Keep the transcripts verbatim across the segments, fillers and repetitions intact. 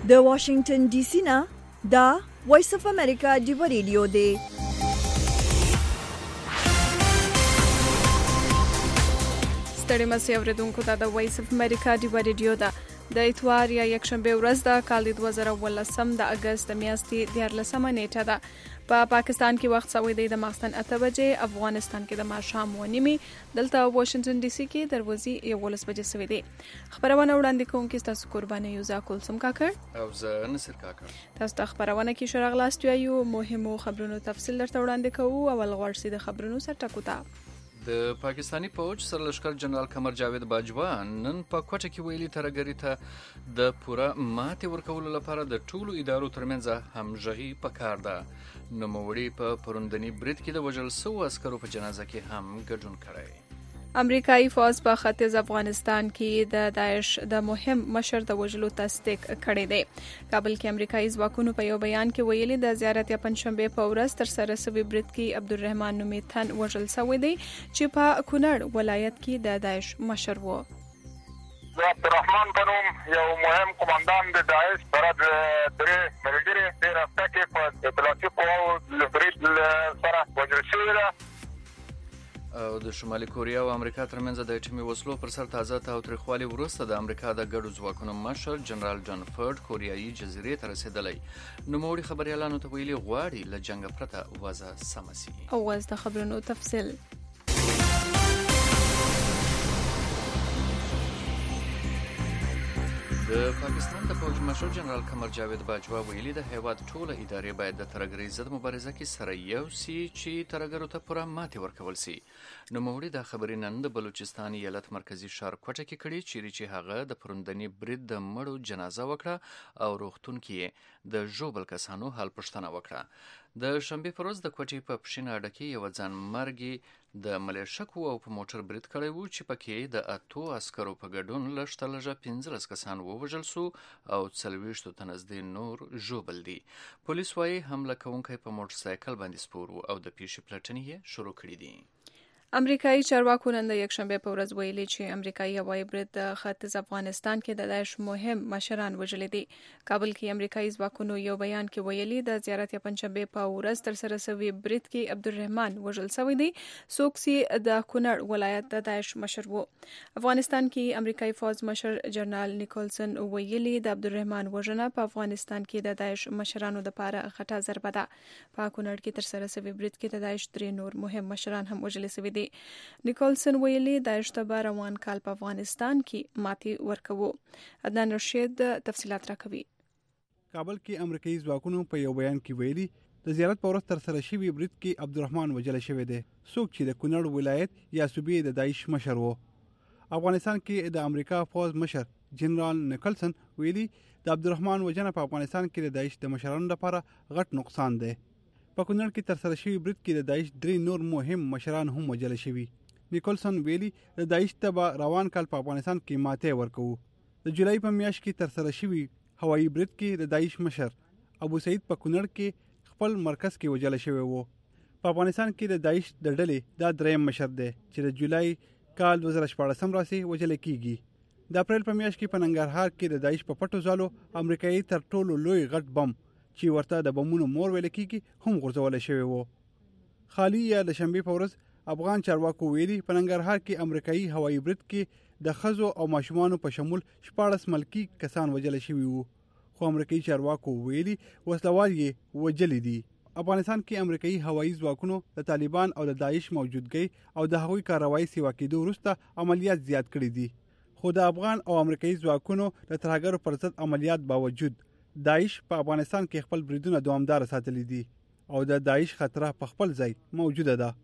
د واشنگټن ډي سي نه دا وایس اف امریکا دی ریډیو دی. ستړي مسي اوریدونکو ته د وایس اف امریکا دی ریډیو ده. د اتوار یا یکشنبه ورځ د کال دوه زره ولسم د اگست د میاشتې دیارلسمه نیټه ده. په پا پاکستان کې وخت سوی دی د ماخستن اته بجې، افغانستان کې د ماښام اوه نیمې، دلته واشنگټن ډي سي کې دروازې یولس بجې سوی دی. خبرونه وړاندې کوونکي ستاسو قرباني یوزا کلثوم کاکړ او زه نصر کاکړ. تاسو ته خبرونه کې شورغلاست یو مهمو خبرونو تفصیل درته وړاندې کوو. اول غوړ سي د خبرونو سره ټکوتا. د پاکستانی فوج سرلشکر جنرال قمر جاوید باجوا نن په کوټه کې ویلي ترګری ته د پوره ماتې ورکولو لپاره د ټولو ادارو ترمنځ همغږي پکار ده. نوموړي په پروندنی برید کې د وژل شوو عسکرو په جنازه کې هم ګډون کړی. امریکایي فوج په ختیځ افغانستان کې د داعش د مهم مشر د وژلو تصدیق کړی دی. کابل کې امریکایي ځواکونو په یو بیان کې ویلي د زیارت یا پنځشنبه په ورځ تر سره شوی برید کې عبدالرحمن نومي تن وژل شوی دی چې په کونړ ولایت کې د داعش مشر و. عبدالرحمن بنوم یو مهم قوماندان د داعش سره د درې ملګري د رافته کې په اطلاعاتي قواو برید سره وژل شوی دی. او د شمالي کوریا او امریکا ترمنځ د اټومي وسلو پر سر تازه تاوتریخوالي وروسته د امریکا د ګډو ځواکونو مشر جنرال جان فرد کوریایي جزیرې ته رسیدلی. نوموړي خبريالانو ته ویلي غواړي له جنګ پرته وضع سمه سي. اوس د خبرونو تفصیل. د پاکستان د فوج مشر جنرال قمر جاوید باجوا ویلي د هیواد ټوله ادارې باید د ترګرۍ ضد مبارزه کې سره یو سي چې ترګرو ته پوره ماتې ورکول سي. نوموړي دا خبرې نن د بلوچستان ایالت مرکزی ښار کوټه کې کړي چیرې چې هغه د پروندنی برید د مړو جنازه وکړه او روغتون کې د ژوبل کسانو حال پوښتنه وکړه. د شنبه پر ورځ د کوټې په پښینه اډه کې یو ځان مرګي د ملیشکو او په موټر برید کړی وو چې پکې د اتو عسکرو په ګډون لږ تر لږه پنځلس کسان ووژل سو او څلوېښتو ته نږدې نور ژوبل دي. پولیس وايي حمله کوونکی په موټر سایکل باندې سپور و او د پیښې پلټنې یې شروع کړې دي. امریکایي چارواکو نن د یکشنبه په ورځ ویلي چې امریکایي هوایي برید د ختیځ افغانستان کې د داعش مهم مشران وژلي دي. کابل کې امریکایي ځواکونو یو بیان کې ویلي د زیارت یا پنځشنبه په ورځ تر سره شوی برید کې عبدالرحمن وژل شوی دی، څوک چې د کونړ ولایت د داعش مشر و. افغانستان کې امریکایي فوج مشر جنرال نیکولسن ویلي د عبدالرحمن وژنه په افغانستان کې د داعش مشرانو لپاره غټه ضربه ده. په کونړ کې تر سره شوی برید کې د داعش درې نور مهم مشران هم وژل شوي دي. نیکولسن ویلي د اشتباه روان کال په افغانستان کې ماتې ورکوو. عدنان رشید تفصیلات راکوي. کابل کې امریکایي ځواکونو په یو بیان کې ویلي د زیارت په ورځ تر سره شوي برید کې عبدالرحمن وژل شوی دی، څوک چې د کونړ ولایت یا صوبې د داعش مشر و. افغانستان کې د امریکا فوج مشر جنرال نیکولسن ویلي د عبدالرحمن وژنه په افغانستان کې د داعش د مشرانو لپاره غټ نقصان دی. په کونړ کې تر سره شوي برید کې د داعش درې نور مهم مشران هم وژل شوي. نیکولسن ویلي د داعش ته به روان کال په افغانستان کې ماتې ورکوو. د جولای په میاشت کې تر سره شوي هوایي برید کې د داعش مشر ابو سعید په کونړ کې خپل مرکز کې وژل شوی و. په افغانستان کې د داعش د ډلې دا دریم مشر دی چې د جولای کال دوه زره شپاړسم راسي وژل کیږي. د اپریل په میاشت کې په ننګرهار کې د داعش په پټو ځالو امریکایي تر ټولو لوی غټ بم چې ورته د بمونو مور ویل کیږي هم غورځول شوی وو. خالی یا د شنبه په ورځ افغان چارواکو ویلي په ننګرهار کې امریکایي هوایي برید کې د ښځو او ماشومانو په شمول شپاړس ملکي کسان وژل شوي وو، خو امریکایي چارواکو ویلي وسلوال یې وژلي دي. افغانستان کې امریکایي هوایي ځواکونو د طالبان او د داعش موجودګۍ او د هغوی کاروایی سیوا کېدو وروسته عملیات زیات کړي دي، خو د افغان او امریکایي ځواکونو د ترهګرو پر ضد عملیات باوجود داعش په افغانستان کې خپل بریدونه دوامدار ساتلي دي او د داعش خطر په خپل ځای موجوده ده.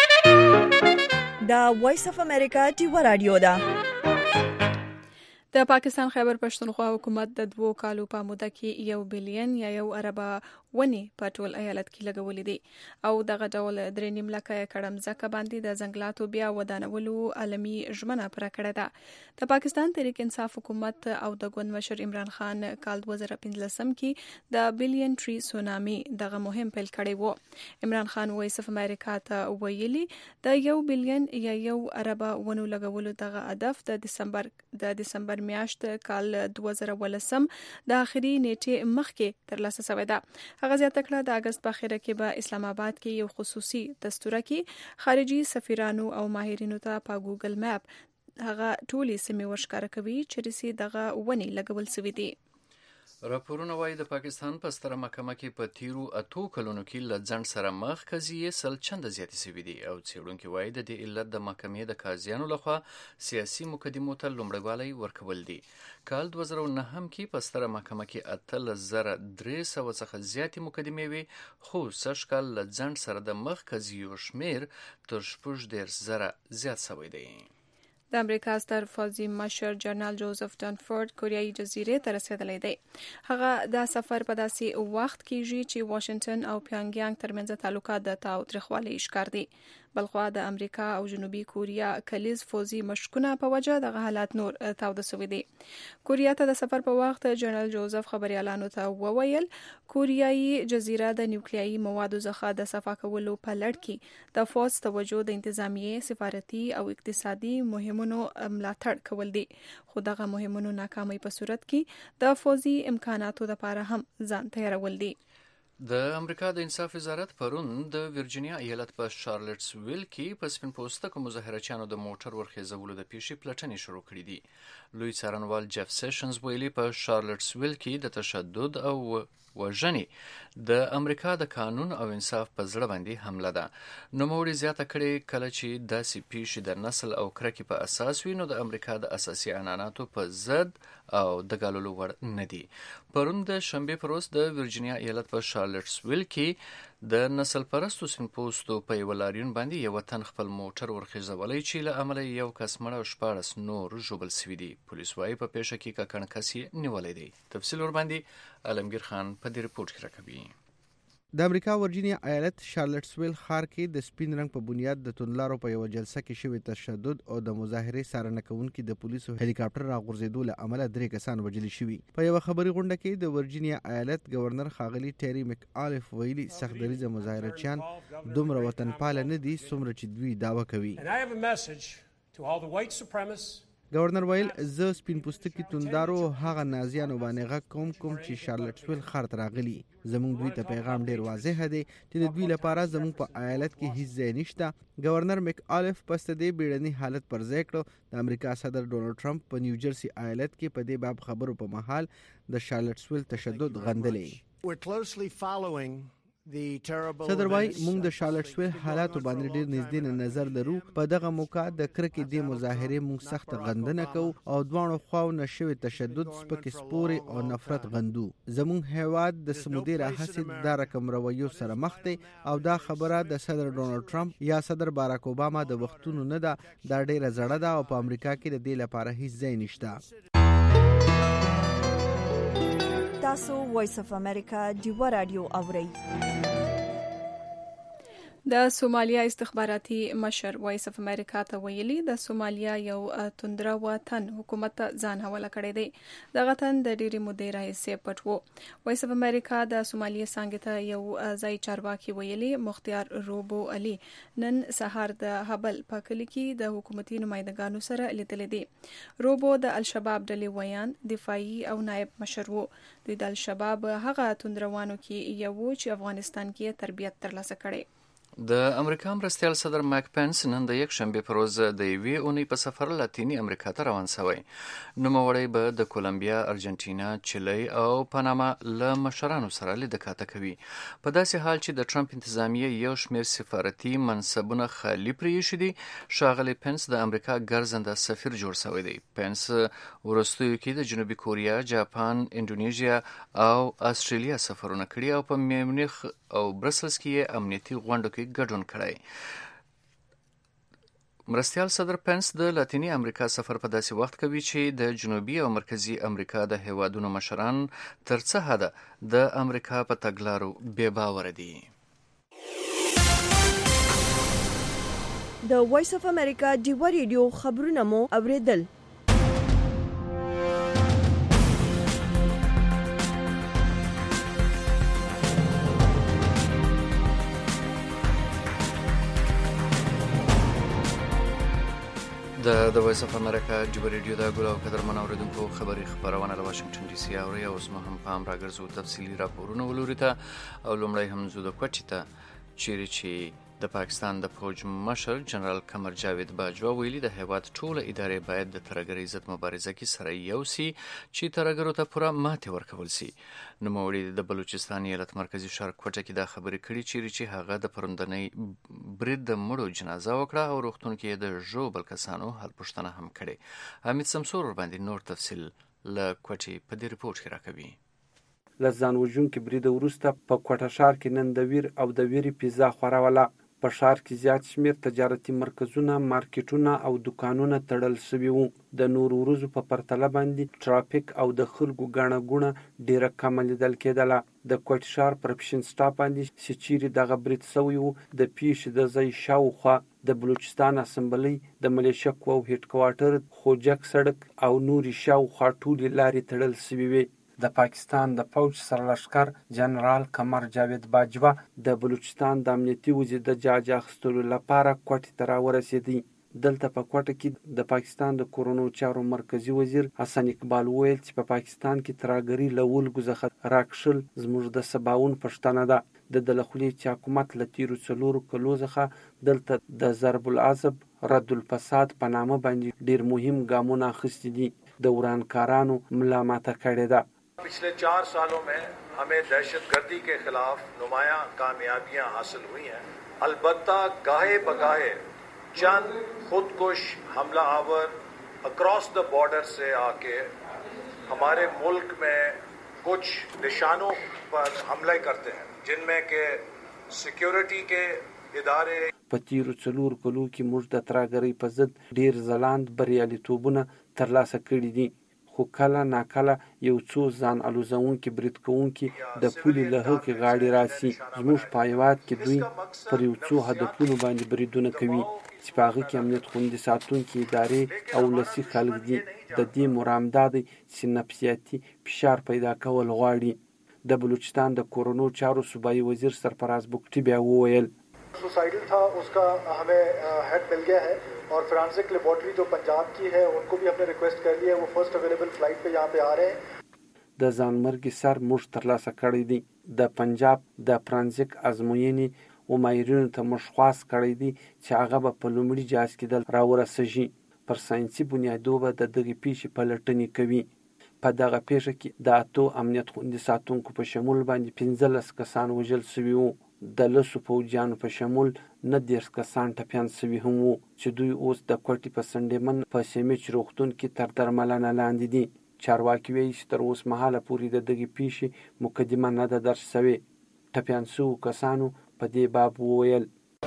دا وایس اف امریکا دی رادیو ده. د پاکستان خیبر پښتونخوا حکومت د دوو کالو په موده کې یو بلین یا یو اربه ونی په ټول ایالت کې لګولې دي او دغه ډول درې نیم لکه کړم ځکه باندې د ځنګلاتو بیا ودانولو عالمي ژمنه پر کړه ده. د پاکستان تحریک انصاف حکومت او د ګوند مشر عمران خان کال دوه زره پنځلسم کې د بلین ټری سونامي دغه مهم پیل کړی وو. عمران خان وایس اف امریکا ته ویلي د یو بلین یا یو اربه ونو لګولو دغه هدف د دسمبر د دسمبر نومبر میاشت کال دوه زره ولسم د اخري نیټې مخکې ترلاسه شوې ده. هغه زیاته کړه د اگست په اخره کې به اسلام آباد کې یو خصوصي دستور کې خارجي سفیرانو او ماهرینو ته په ګوګل میپ هغه ټولې سیمې ورښکاره کوي چې رسي دغه ونی لګول سوي دي. راپورونه وايي د پاکستان په ستره محکمه کې په تیرو اتو کلونو کې له ځنډ سره مخ قضیې سل چنده زیاتې شوي دي او څېړونکي وايي د دې علت د محکمې د قاضیانو لخوا سیاسي مقدمو ته لومړیوالی ورکول دي. کال دوه زره نهه کې په ستره محکمه کې اتلس زره درې سوه څخه زیاتې مقدمې وي خو سږ کال له ځنډ سره د مخ قضیو شمېر تر شپږ دېرش زره زیات شوی دی. د امریکا ستر فوجي مشر جنرال جوزف دانفورد کوریایي جزیرې ته رسیدلی دی. هغه دا سفر په داسې وخت کېږي چې واشنگټن او پیانګیانګ ترمنځ تعلقات د تاوتریخوالي ښکار دي. بلخوا د امریکا او جنوبي کوریا کلیز فوجي مشکونه په وجه دغه حالات نور تاوده شوي دي. کوریا ته د سفر په وخت جنرال جوزف خبريالانو ته وویل کوریایي جزیره د نیوکلیایي موادو څخه د صفا کولو په لړ کې د فوج توجه د انتظامیې سفارتي او اقتصادي مهمونو ملاتړ کول دي. خو دغه مهمونو ناکامۍ په صورت کې د فوجي امکاناتو لپاره هم ځان تیارول دي. د امریکا د انصاف وزارت پرون د ورجینیا ایالت په شارلټسویل کې په سپین پوستکو مظاهرچیانو د موټر ورخیزولو د پیښې پلټنې شروع کړې دي. لوی څارنوال جف سیشنز ویلي په شارلټسویل کې د تشدد او وژنې د امریکا د قانون او انصاف په زړه باندې حمله ده. نوموړي زیاته کړې کله چې داسې پیښې د نسل او کرکې په اساس وي نو د امریکا د اساسي عنعناتو په ضد او د ګاللو وړ نه دي. پرون د شنبې پر ورځ د ورجینیا ایالت په شارلټسویل کې د نسل پرستو سپین پوستو په یوه لاریون باندې یو تن خپل موټر ورخیزولی چې له امله یو کس مړ او شپاړس نور ژوبل سوي دي. پولیس وایي په پیښه کې ککړ کس یې نیولی دی. تفصیل ورباندې عالمګیر خان په دې رپورټ کې راکوي. د امریکا ورجینیا ایالت شارلټسویل ښار کې د سپین رنګ په بنیاد د توندلارو په یوه جلسه کې شوی تشدد او د مظاهرې څارنه کوونکي د پولیسو هلیکاپټر راغورځېدو له امله درې کسان وژلي شوي. په یوه خبري غونډه کې د ورجینیا ایالت گورنر ښاغلي ټیری مک آلف ویلي سخت دریځه مظاهرچیان دومره وطنپاله نه دي څومره چې دوی دعوه کوي. گورنر ویل زه سپین پوستکي توندارو هغه نازیانو باندې غږ کوم کوم چې شارلټسویل ښار ته راغلي. زموږ دوی ته پیغام ډیر واضح دی چې د دوی لپاره زموږ په ایالت کې هیڅ ځای نشته. گورنر مک آلف پس د دې بیړني حالت پر ځای کړو د امریکا صدر ډونالډ ټرمپ په نیوجرسي ایالت کې په دې باب خبرو په مهال د شارلټسویل تشدد غندلې. صدر وايي موږ د شارلټسویل حالاتو باندې ډیر نږدې نه نظر لرو. په دغه موقع د کرکې د مظاهرې موږ سخت غندنه کوو او دواړو خواو نشوي تشدد سپکې سپورې او نفرت غندو. زموږ هیواد د سمودي راهسې دا رقم رویو سره مخ دی او دا خبره د صدر ډونالډ ټرمپ یا صدر باراک اوباما د وختونو نه ده. دا ډیره زړه ده او په امریکا کې د دې لپاره هیڅ ځای نشته. تاسو وایس اف امریکا دیو رادیو اورئ. د سومالیا استخباراتي مشر وایس اف امریکا ته ویلي د سومالیا یو توندره وطن حکومت ته ځان حواله کړی دی. دغه تن د ډېرې مودې راهیسې پټ و. وایس اف امریکا د سومالیا څانګې ته یو ځای چارواکي ویلي مختیار روبو علي نن سهار د هبل په کلي کې د حکومتي نمایندګانو سره لیدلې دي. روبو د الشباب ډلې ویان دفاعي او نائب مشر وو. دوی د الشباب هغه توندروانو کې یو چې افغانستان کې تربیت ترلاسه کړي. د امریکا مرستیال صدر مایک پنس نن د یک شنبې پر ورځ د یوې اونۍ په سفر لاتینی امریکا ته روان شوی. نوموړی به د کولمبیا، ارجنټینا، چیلی او پاناما له مشرانو سره لیدکاته کوي. په داسې حال چې د ټرمپ انتظامیه یو شمېر سفارتي منصبونه خالي پرېښي دي، ښاغلی پنس د امریکا ګرځنده سفیر جوړ شوی دی. پنس وروستیو کې د جنوبي کوریا، جاپان، انډونیزیا او استرالیا سفرونه کړي او په میونخ او برسلز کې امنیتي غونډو کې ګډون کړی. مرستیال صدر پنس د لاتینی امریکا سفر په داسې وخت کوي چې د جنوبي او مرکزی امریکا د هیوادونو مشران تر څه حده د امریکا په تګلارو بې باوره دي. د وایس اف امریکا دیو ریډیو خبرونه مو اوریدل. د د وایس اف امریکا جبر ریډیو دا ګل او قدرمن اوریدونکو خبري خبرونه له واشنگټن ډي سي اوري او اسمه هم پام راګرځو تفصيلي راپورونه ولوري ته او لومړی هم زو د کوټی ته چیرې چې د پاکستان د فوج مشر جنرال قمر جاوید باجوا ویلي د هیواد ټوله ادارې باید د ترهګرۍ ضد مبارزه کې سره یو سي چې ترهګرو ته پوره ماتې ورکول سي. نوموړي د بلوچستان ایالت مرکزی ښار کوټه کې دا خبرې کړې چیرې چې هغه د پروندنۍ برید د مړو جنازه وکړه او روغتون کې د ژوبل کسانو حال پوښتنه هم کړې. حمید سمسور باندې نور تفصیل له کوټې په دې ریپورت کې راکوي. له ځان وژونکي برید وروسته په کوټه ښار کې نن د ویر او د ویرې پیزا خوروله. په ښار کې زیات شمیر تجارتي مرکزونه، مارکیټونه او دکانونه تړل شوي وو. د نورو ورځو په پرتله باندې ټرافیک او د خلکو ګڼه ګوڼه ډیره کمه لیدل کېدله. د کوټ ښار پر پشن سټاپ باندې چې چیرې دغه برید شوی و د پیښې د ځای شاوخوا د بلوچستان اسمبلی، د ملیشه قواو هیډ کوارټر، خوجک سړک او نورې شاوخوا ټولې لارې تړل شوي وې. د پاکستان د فوج سرلښکر جنرال قمر جاوید باجوا د بلوچستان د امنیتي وزیر د جاج اخیستلو لپاره کوټې ته راورسېدی. دلته په کوټه کې د پاکستان د کورونو چارو مرکزی وزیر حسن اقبال ویل چې په پاکستان کې ترهګري له ولګو څخه راکشل زموږ د سباوون پښتنه ده. د دلخولي چې حکومت له تیرو څلورو کلو څخه دلته د ضرب العصب رد الفساد په نامه باندې ډیر مهم ګامونه اخیستي دي. د ورانکارانو ملا ماته کړې ده. पिछले चार सालों में हमें दहशतगर्दी के खिलाफ नुमायां कामयाबियां हासिल हुई हैं. अलबत्ता गाहे बगाहे चंद खुदकुश हमला आवर अक्रॉस द बॉर्डर से आके हमारे मुल्क में कुछ निशानों पर हमले करते हैं जिनमें के सिक्योरिटी के इदारे. په تیرو څلور کلو کې موږ د ترهګرۍ په ضد ډیر ځلانده بریالیتوبونه ترلاسه کړي دي. خو کله ناکله یو څو ځان الوزونکي برید کوونکي د پولې له هغې غاړې راسي. زموږ په هیواد کې دوی پر یو څو هدفونو باندې بریدونه کوي چې په هغه کې امنیت خوندي ساتونکي ادارې او ولسي خلک دي. د دې مرام دا دی چې نفسیاتي فشار پیدا کول غواړي. د بلوچستان د کورونو چارو صوبایي وزیر سرفراز بګټي بیا وویل सुसाइडल था उसका हमें हेड मिल गया है और फोरेंसिक लेबोरेटरी जो पंजाब की है उनको भी हमने रिक्वेस्ट कर लिया है. वो फर्स्ट अवेलेबल फ्लाइट पे यहाँ पे आ रहे हैं. د ځانمرګي سر موږ ترلاسه کړی دی. د پنجاب د فرانسیک ازموینې و ماهرینو ته موږ خواست کړی دی چې هغه به په لومړي جهاز کې دل راورسیږي. پر ساینسي بنیادو به د دغې پیښې پلټنې کوي. په دغه پیښه کې د اتو امنیت خوندي ساتونکو په شمول باندې پنځلس کسان وژل شوي وو. د لسو پوځیانو په شمول نه دېرش کسان ټپیان شوي هم وو چې دوی اوس د کوټې په سنډیمن په سیمچ روغتون کې تر درملنه لاندې دي. چارواکي وایي چې تر اوس مهاله پورې د دغې پیښې مقدمه نه ده درج شوې. ټپیان شوو کسانو په دې باب وویل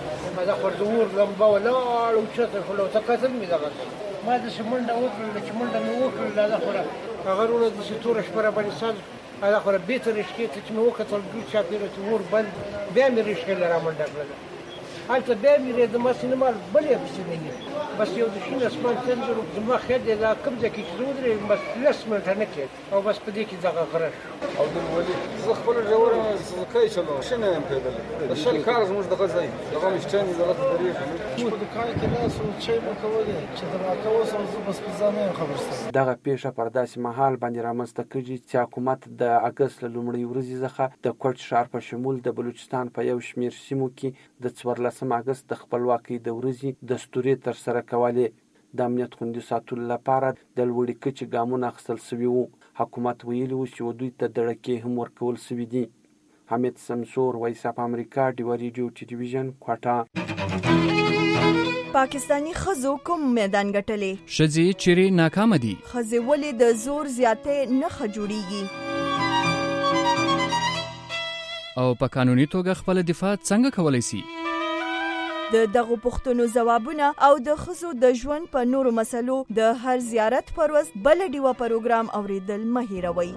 ما خو زور لمبه ولاړ او چته خلو ته کتل مې دغه ما د شمنډه وکړل چې منډه مې وکړل دا خو هغه ورو د ستوره شپره باندې سال هذا خو بیت رشکې ته چې مې وکتل ګل چاپیره چې ور بند بیا مې رشکې لره منډه کړله. هلته بیا مې د ماسینه مال بلې پسې نه بس یو د شین اسمان تندر زما خیر دی دا کوم ځای کې چې زه ودرېږم بس لس منټه نه کېد او بس په دې کې دغه غره شو. او د ولي زه خپله ژوره سلکۍ چلوم ښه نه یم کېدلی. د شل کاله زموږ دغه ځای دغه مې شټن دي دغه ته درېږم چې په دوکان کې ناست وم چای مو کولې چې د راته اوس هم زه بس په ځان نه یم خبر شوی. دغه پیښه پر داسې مهال باندې رامنځته کېږي چې حکومت د اګست له لومړۍ ورځې څخه د کوټ ښار په شمول د بلوچستان په یو شمېر سیمو کې د څوارلسم اګست د خپلواکۍ د ورځې دستوري ترسره کولې. د امنیت خوندي ساتلو لپاره د لوړې کچې ګامونه اخیستل شوي وو. حکومت ویلي وو چې دوی ته دړکې هم ورکول شوي دي. حمید سمسور، وایس اف امریکا، ډیوه ریډیو ټلویزیون، کوټه. پاکستانی ښځو کوم میدان ګټلې؟ ښځې چیرې ناکامه دي؟ ښځې ولې د زور زیاتې نه جوړیږي؟ او په قانوني توګه خپل دفاع څنګه کولی شي؟ د دغو پوښتنو ځوابونه او د ښځو د ژوند په نورو مسلو د هر زیارت پر ورځ بل ډیوه پروګرام اوریدل مه هیروئ.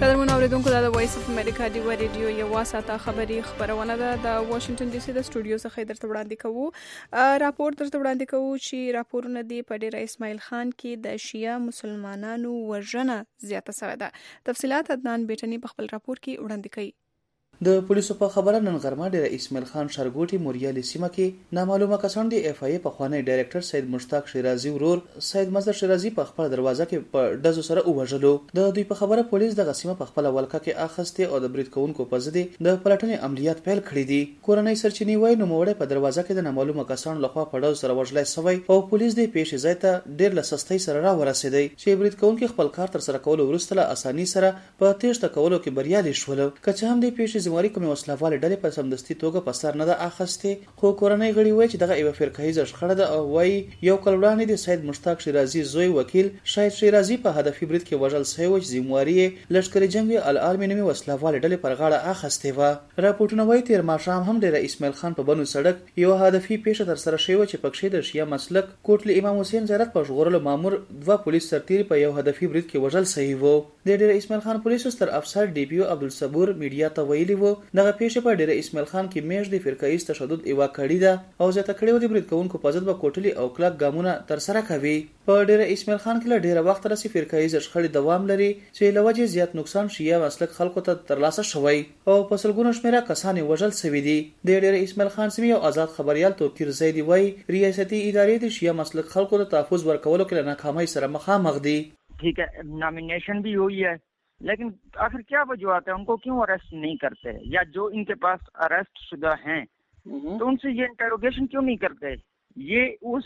قدرمن اوریدونکو دا د وایس اف امریکا دی ریډیو یو ساته خبري خبرونه ده د واشنگټن ډي سي د سټوډیو څخه درته وړاندې کوو. راپور درته وړاندې کوو چې راپورونه دی په ډیر اسماعیل خان کې د شیعه مسلمانانو وژنه زیاته شوې ده. تفصيلات عدنان بیٹنی په خپل راپور کې وړاندې کوي. د پولیسو په خبره نن غرمه ډیر اسماعیل خان شارګوټي موریالي سیمه کې نامعلومه کسان د اف ای په خوانی ډایریکټر سید مشتاق شیرازي ورور سید مظهر شیرازي په خپل دروازه کې په دزو سره ووژلو. د دوی په خبره پولیس د غسیمه په خپل ولکه کې اخسته او د برید کوونکو په ضد د پلټنې عملیات پیل کړی دي. کورنۍ سرچینې وایي نو موړې په دروازه کې د نامعلومه کسان لخوا په دزو سره وژلای شوی او پولیس د پیښې ځای ته ډیر لسستۍ سره را ورسېدی چې برید کوونکو خپل کار تر سره کول ورسته له اساني سره په تېښته کولو کې بریالي شول. کچې هم د پیښې ذمہواری کومه وسله ډلې په سمدستي توګه په سر نه ده اخسته. خو کورنۍ غړي وایي چې دغه یو فرقهیزه شخړه ده او وایي یو کال وړاندې د سید مشتاق شیرازي زوی وکیل شاهد شیرازي په هدفي برید کې وژل شوی و چې ذمہواری لشکري جنگي العالمي نومي وسله ډلې پر غاړه اخسته و. راپورټونه وایي تیر ماښام هم ډیر اسماعیل خان په بنو سړک یو هدفي پیښه تر سره شوی چې پکښې د شیعه مسلک کوټلی امام حسین زیارت په ژغورلو مامور دوه پولیس سرتیري په یو هدفي برید کې وژل شوی وو. د ډیر اسماعیل خان پولیسو ستر افسر ډي پی او عبدالصبور میډیا ته ویلي وو دغه پیښه په ډیر اسماعیل خان کې میش د فرقهیز تشدد ایوا کړی ده او زیاته کړی و د برید کوونکو په ضد به کوټلی او کلک ګامونه تر سره کوي. په ډیر اسماعیل خان کې له ډیره وخت راځي فرقهیز شخړې دوام لري چې لوجه زیات نقصان شیعه مسلک خلکو ته ترلاسه شوی او په سلګونو شمیره کسان وژل شوی دي. د ډیر اسماعیل خان سیمه او آزاد خبريال توکیر زیدی وای ریاستي ادارې د شیعه مسلک خلکو ته تحفظ ورکولو کې ناکامۍ سره مخامخ دي. ٹھیک ہے نامینیشن بھی ہوئی ہے لیکن آخر کیا وجوہات ہے ان کو کیوں اریسٹ نہیں کرتے یا جو ان کے پاس اریسٹ شدہ ہیں تو ان سے یہ انٹروگیشن کیوں نہیں کرتے یہ اس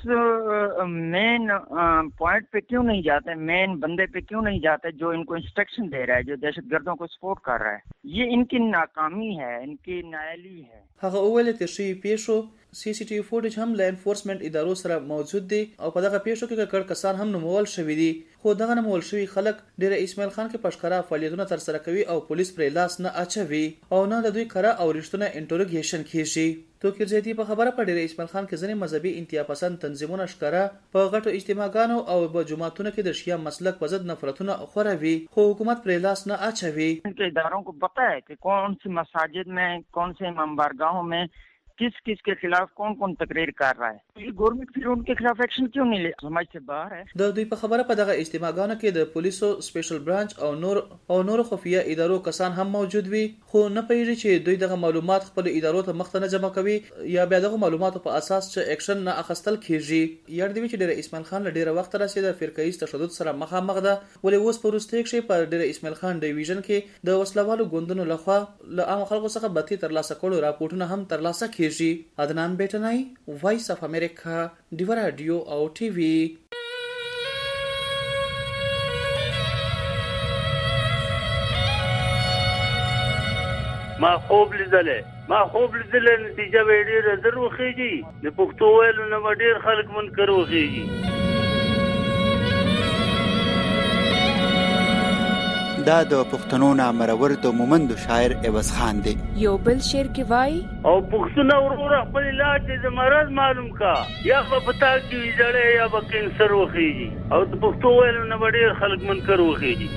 مین پوائنٹ پہ کیوں نہیں جاتے مین بندے پہ کیوں نہیں جاتے جو ان کو انسٹرکشن دے رہا ہے جو دہشت گردوں کو سپورٹ کر رہا ہے یہ ان کی ناکامی ہے ان کی نااهلي ہے. هغه اول ته شی پیښو سی سی ټي وي فوټیج هم له انفورسمنت ادارو سره موجود دي او په دغه پیښو کې کړ کسان هم نومول شوی دي خو دغه نومول شوی خلک ډیر اسماعیل خان کې پښکرا فعالیتونه تر سره کوي او پولیس پرې لاس نه اچوي او نه د دوی کړه او رښتونه انټروګیشن کیږي. توکیر زیاتی په خبره په ډیر اسماعیل خان کې ځنې مذهبي انتها پسند تنظیمونه ښکارا په غټو اجتماعګانو او په جماعتونو کې د شیعه مسلک په ضد نفرتونه خوروي خو حکومت پرې لاس نه اچوي. ان کے اداروں کو پتہ ہے کہ کون سی مساجد میں کون سے امام بارگاہوں میں کس کس کے خلاف کون کون تقریر کر رہا ہے یہ گورنمنٹ پھر ان کے خلاف ایکشن کیوں نہیں لے سمجھ سے باہر ہے. د دوی په خبره په دغه اجتماعګانو کې د پولیسو سپیشل برانچ او نور او نور خفیه ادارو کسان هم موجود وي خو نه پیږي چې دوی دغه معلومات خپل ادارو ته مخته جمع کوي یا بیا دغه معلوماتو په اساس چې اکشن نه اخستل کیږي. یاد دی چې ډیر اسماعیل خان له ډیره وخت راځي د فرقهیز تشدد سره مخامخ ده ولې اوس په وروستي کې په ډیر اسماعیل خان ډیویژن کې د وسلوالو ګوندونو لخوا له عام خلکو څخه بتی ترلاسه کولو راپورټونه هم ترلاسه کیږي. عدنان بیٹنای وایس اف امریکا دیو رادیو او ټي وي. ما خوب لیدلې ما خوب لیدلې نتیجه به ډېره زر وخیږي د پښتو ویلو نه ډېر خلک منکر وخیږي. دا د پښتنو نامرور د مومند شاعر عوض خان دی. یو بل شعر کې وای او پښتنو ورور خپل علاج د مرض معلوم کا یا په پتا کې ویځړې یا په کینسر وخیږي او د پښتو ویلو نه ډېر خلک منکر وخیږي.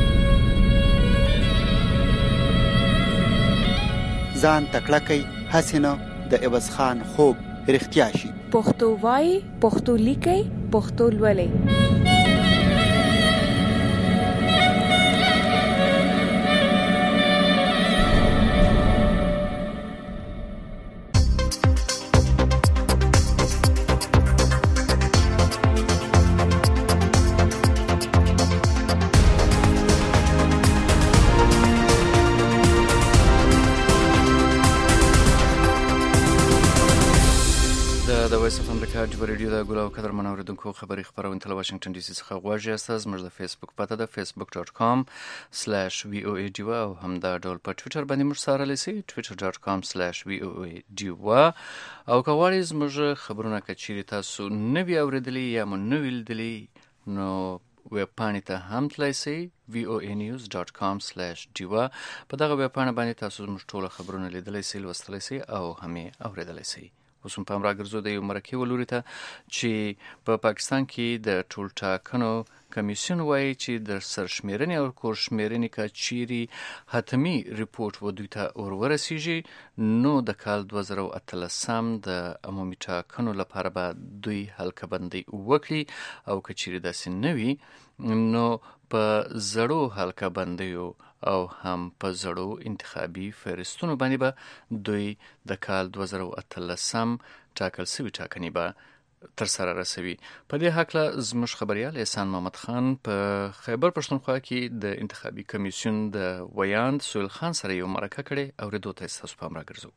ځان تکړه کوي حسینه د عوض خان خوب رښتیا شي. پښتو وای پښتو لیکي پښتو لولي. د ریډیو د ګلو قدر منوریدونکو خبري خبرونه تل واشنگټن ډي سي څخه غواړي اساس موږ د فیسبوک پته د facebook dot com slash voa diva او هم دا ډول په ټوئیټر باندې موږ سره لسی twitter dot com slash voa diva او کواريز موږ خبرونه کچيري تاسو نوی اوریدلی یا مو نوی لیدلی نو ویب پاڼې ته هم تللی سئ voa news dot com slash diva په دغه ویب پاڼه باندې تاسو موږ ټول خبرونه لیدلی سئ لوستلی سئ او هم یې اوریدلی سئ. اوس هم پام راګرځو د یو مرکې ولوري ته چې په پا پاکستان کې د ټول ټاکنو کمیسیون وایي چې د سرشمیرنې او کورشمیرنې کچيري حتمی ریپورت و دوی ته ورورسیږي نو د کال دوه زره او اتلسم د عمومي ټاکنو لپاره به دوی حلقه بندي وکړي او کچيري داسې نه وي نو په زړو حلقه بندیو او هم په زړو انتخابي فهرستونو باندې به دوی د کال دوه زره او اتلسم ټاکل شوي ټاکنې به تر سره رسوي. په دې هکله زموږ خبريال احسان محمد خان په خیبر پښتونخوا کې د انتخابي کمیسیون د ویاند سهیل خان سره یو مرکه کړې او ردو ته تاسو پام راګرځو.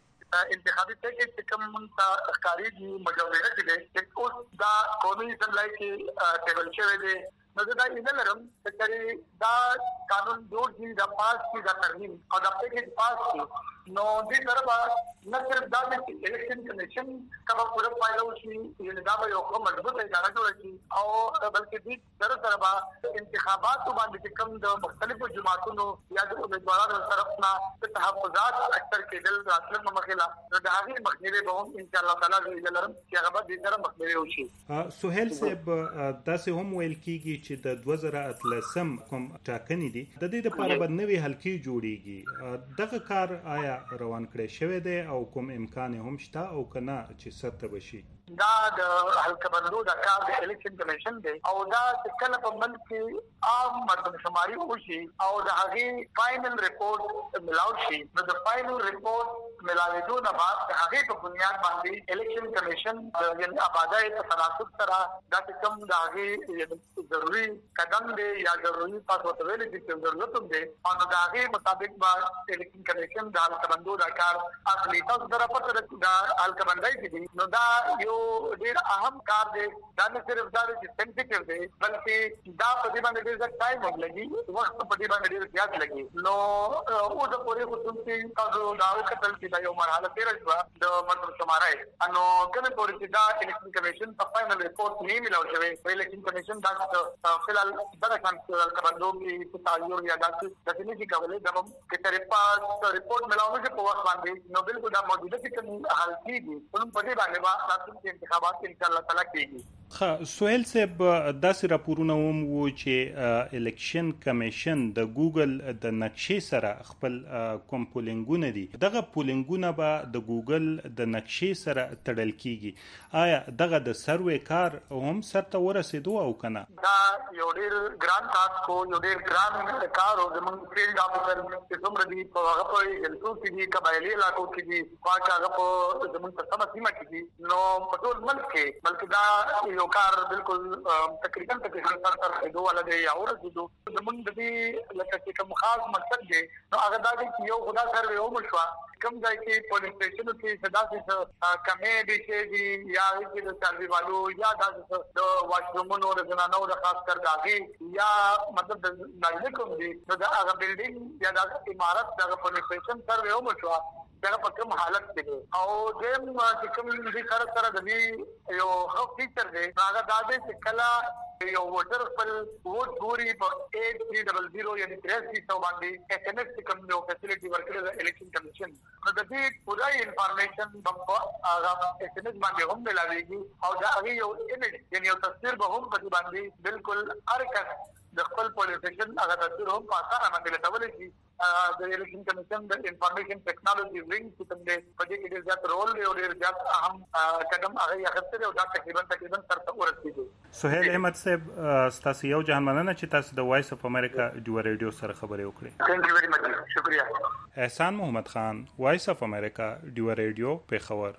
انتخابي پیکج چې کوم مونږ ښکاری دي مجوزه کې چې اوس دا قومي اسمبلی کې ټیبل شوی دی نو دا ایله لرم چې دا قانون جوړ شي دا پاس شي دا ترمیم او دا پیکج پاس شي نو دې سره نه صرف دا چې الیکشن کمیشن کله پوره پایلو شي یعنی دا به یو کوم مضبوط اداره جوړ شي او بلکې دې سره سره به انتخابات باندې کوم د مختلفو جماعتونو یا د امیدوارانو طرفنا تحفظات اکثر کېدل راتلونکي مخاله د هغه مخنیوي به هم ان شاء الله تعالی دې لرم چې هغه به دې سره مخنیوي وشي. سهیل صاحب داسې هم ویل کیږي چې د دوه زره اتلسم کوم ټاکنې دي د دې لپاره به نوې حلقې جوړیږي دغه کار آیا روان کړی شوی دی او کوم امکان هم شته او کنه چې ست بشي؟ دا د حلقه بندو د کار د الیکشن کمیشن دی او دا کله په ملک کې عام مردم شماري وشي او د هغه فائنل ریپورت ملاو شي نو د فائنل ریپورت ملاویدو نه بعد د هغه په بنیاد باندې الیکشن کمیشن یعنی آبادای په تناسب سره دا کوم د هغه ضروري قدم دی یا ضروري تاسو ته ویل دي چې ضرورت دی او د هغه مطابق با الیکشن کمیشن د حلقه بندو د کار اخلي تاسو سره پته د حلقه بندای دي نو دا یو ډیر اهم کار دی دا نه صرف دا چې سنسټیو دی بلکې دا په دې باندې ډیر ټایم هم لګي وخت په دې باندې ډیر زیات لګي نو او د پوره خصوصي تاسو دا کتل چې دا یو مرحله تیر شو د مردم شمارای نو کله پورې چې دا الیکشن کمیشن په فائنل ریپورت نه ملاو شوی الیکشن کمیشن دا فلال دا کانسل کبندو کې تعیور یا دا چې د دې کولای دا چې طریقه ریپورت ملاو نه په وخت باندې نو بالکل دا موجوده چې کوم حل کیږي په دې باندې با انتخابات ان شاء الله تعالی کیږي. خا سهیل صاحب داسې راپورونه هم وو چې الیکشن کمیشن د ګوګل د نقشې سره خپل کوم پولینګونه دي دغه پولینګونه به د ګوګل د نقشې سره تړل کیږي آیا دغه د سروې کار هم سرته ورسېدو او کنه؟ دا یو ډیر ګران تاسو کو یو ډیر ګران کار او زموږ فیلډ افسر چې څومره دي په هغه په جلسو کې دي قبایلی علاقو کې دي واکه هغه په زموږ په سم سیمه کې دي نو په ټول ملک کې بلکې دا یو کار بالکل تقریبا تقریبا تر دو ولا دی او ورته زموږ د دې لکه چې کوم خاص مقصد دی نو هغه دا چې یو خدا سره یو مشوا کوم ځای کې پولیس سټیشن کې صدا څه کمې دي چې یا چې د سروي والو یا د واشرومونو د زنانو د خاص کر داغي یا مطلب د ناجیک کوم دي نو دا هغه بلډینګ یا د عمارت د پولیس سټیشن سره یو مشوا دا په کوم حالت کې او دیم چې کوم دې سره سره د دې یو خو فیچر دی هغه دا دی چې کله یو ووټر خپل ووټ ګوري په ایټ تھری ډبل زیرو یعنی تریسي سو باندې ایس ایم ایس کوم یو فیسیلیټي ورکړي د الیکشن کمیشن نو د دې پوره انفارمیشن په هغه ایس ایم ایس باندې هم ملاويږي او دا هغه یو ایمیج یعنی یو تصویر به هم په باندې بالکل هر کس د خپل پولیټیشن هغه تصویر هم په اسانه باندې لټول شي د الیکشن کمیشن د انفارمیشن ټیکنالوژي وینګ چې کوم دی په دې کې ډېر زیات رول دی او ډېر زیات اهم قدم هغه اخیستل او دا تقریبا تقریبا تر څو ورسېږي. سهیل احمد صاحب ستاسو یو جهان مننه چې تاسو د وایس اف امریکا ډیو ریډیو سره خبرې وکړې. ثانک یو ویری مچ شکریہ. احسان محمد خان وایس اف امریکا ډیو ریډیو پیښور.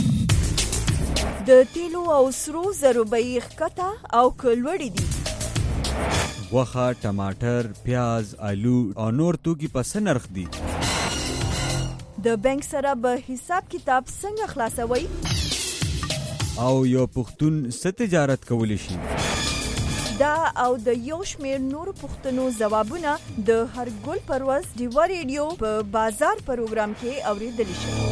د تیلو او سرو زرو بیې ښکته او کلوړې دي. غوښه، ټماټر، پیاز، آلو او نور توکي په څه نرخ دي؟ د بانک سره به حساب کتاب څنګه خلاصوي؟ او یو پښتون څه تجارت کولی شي؟ دا او د یو شمېر نورو پوښتنو ځوابونه د هر ګل پر ورځ ډیوه ریډیو په بازار پروګرام کې اورېدلی شي.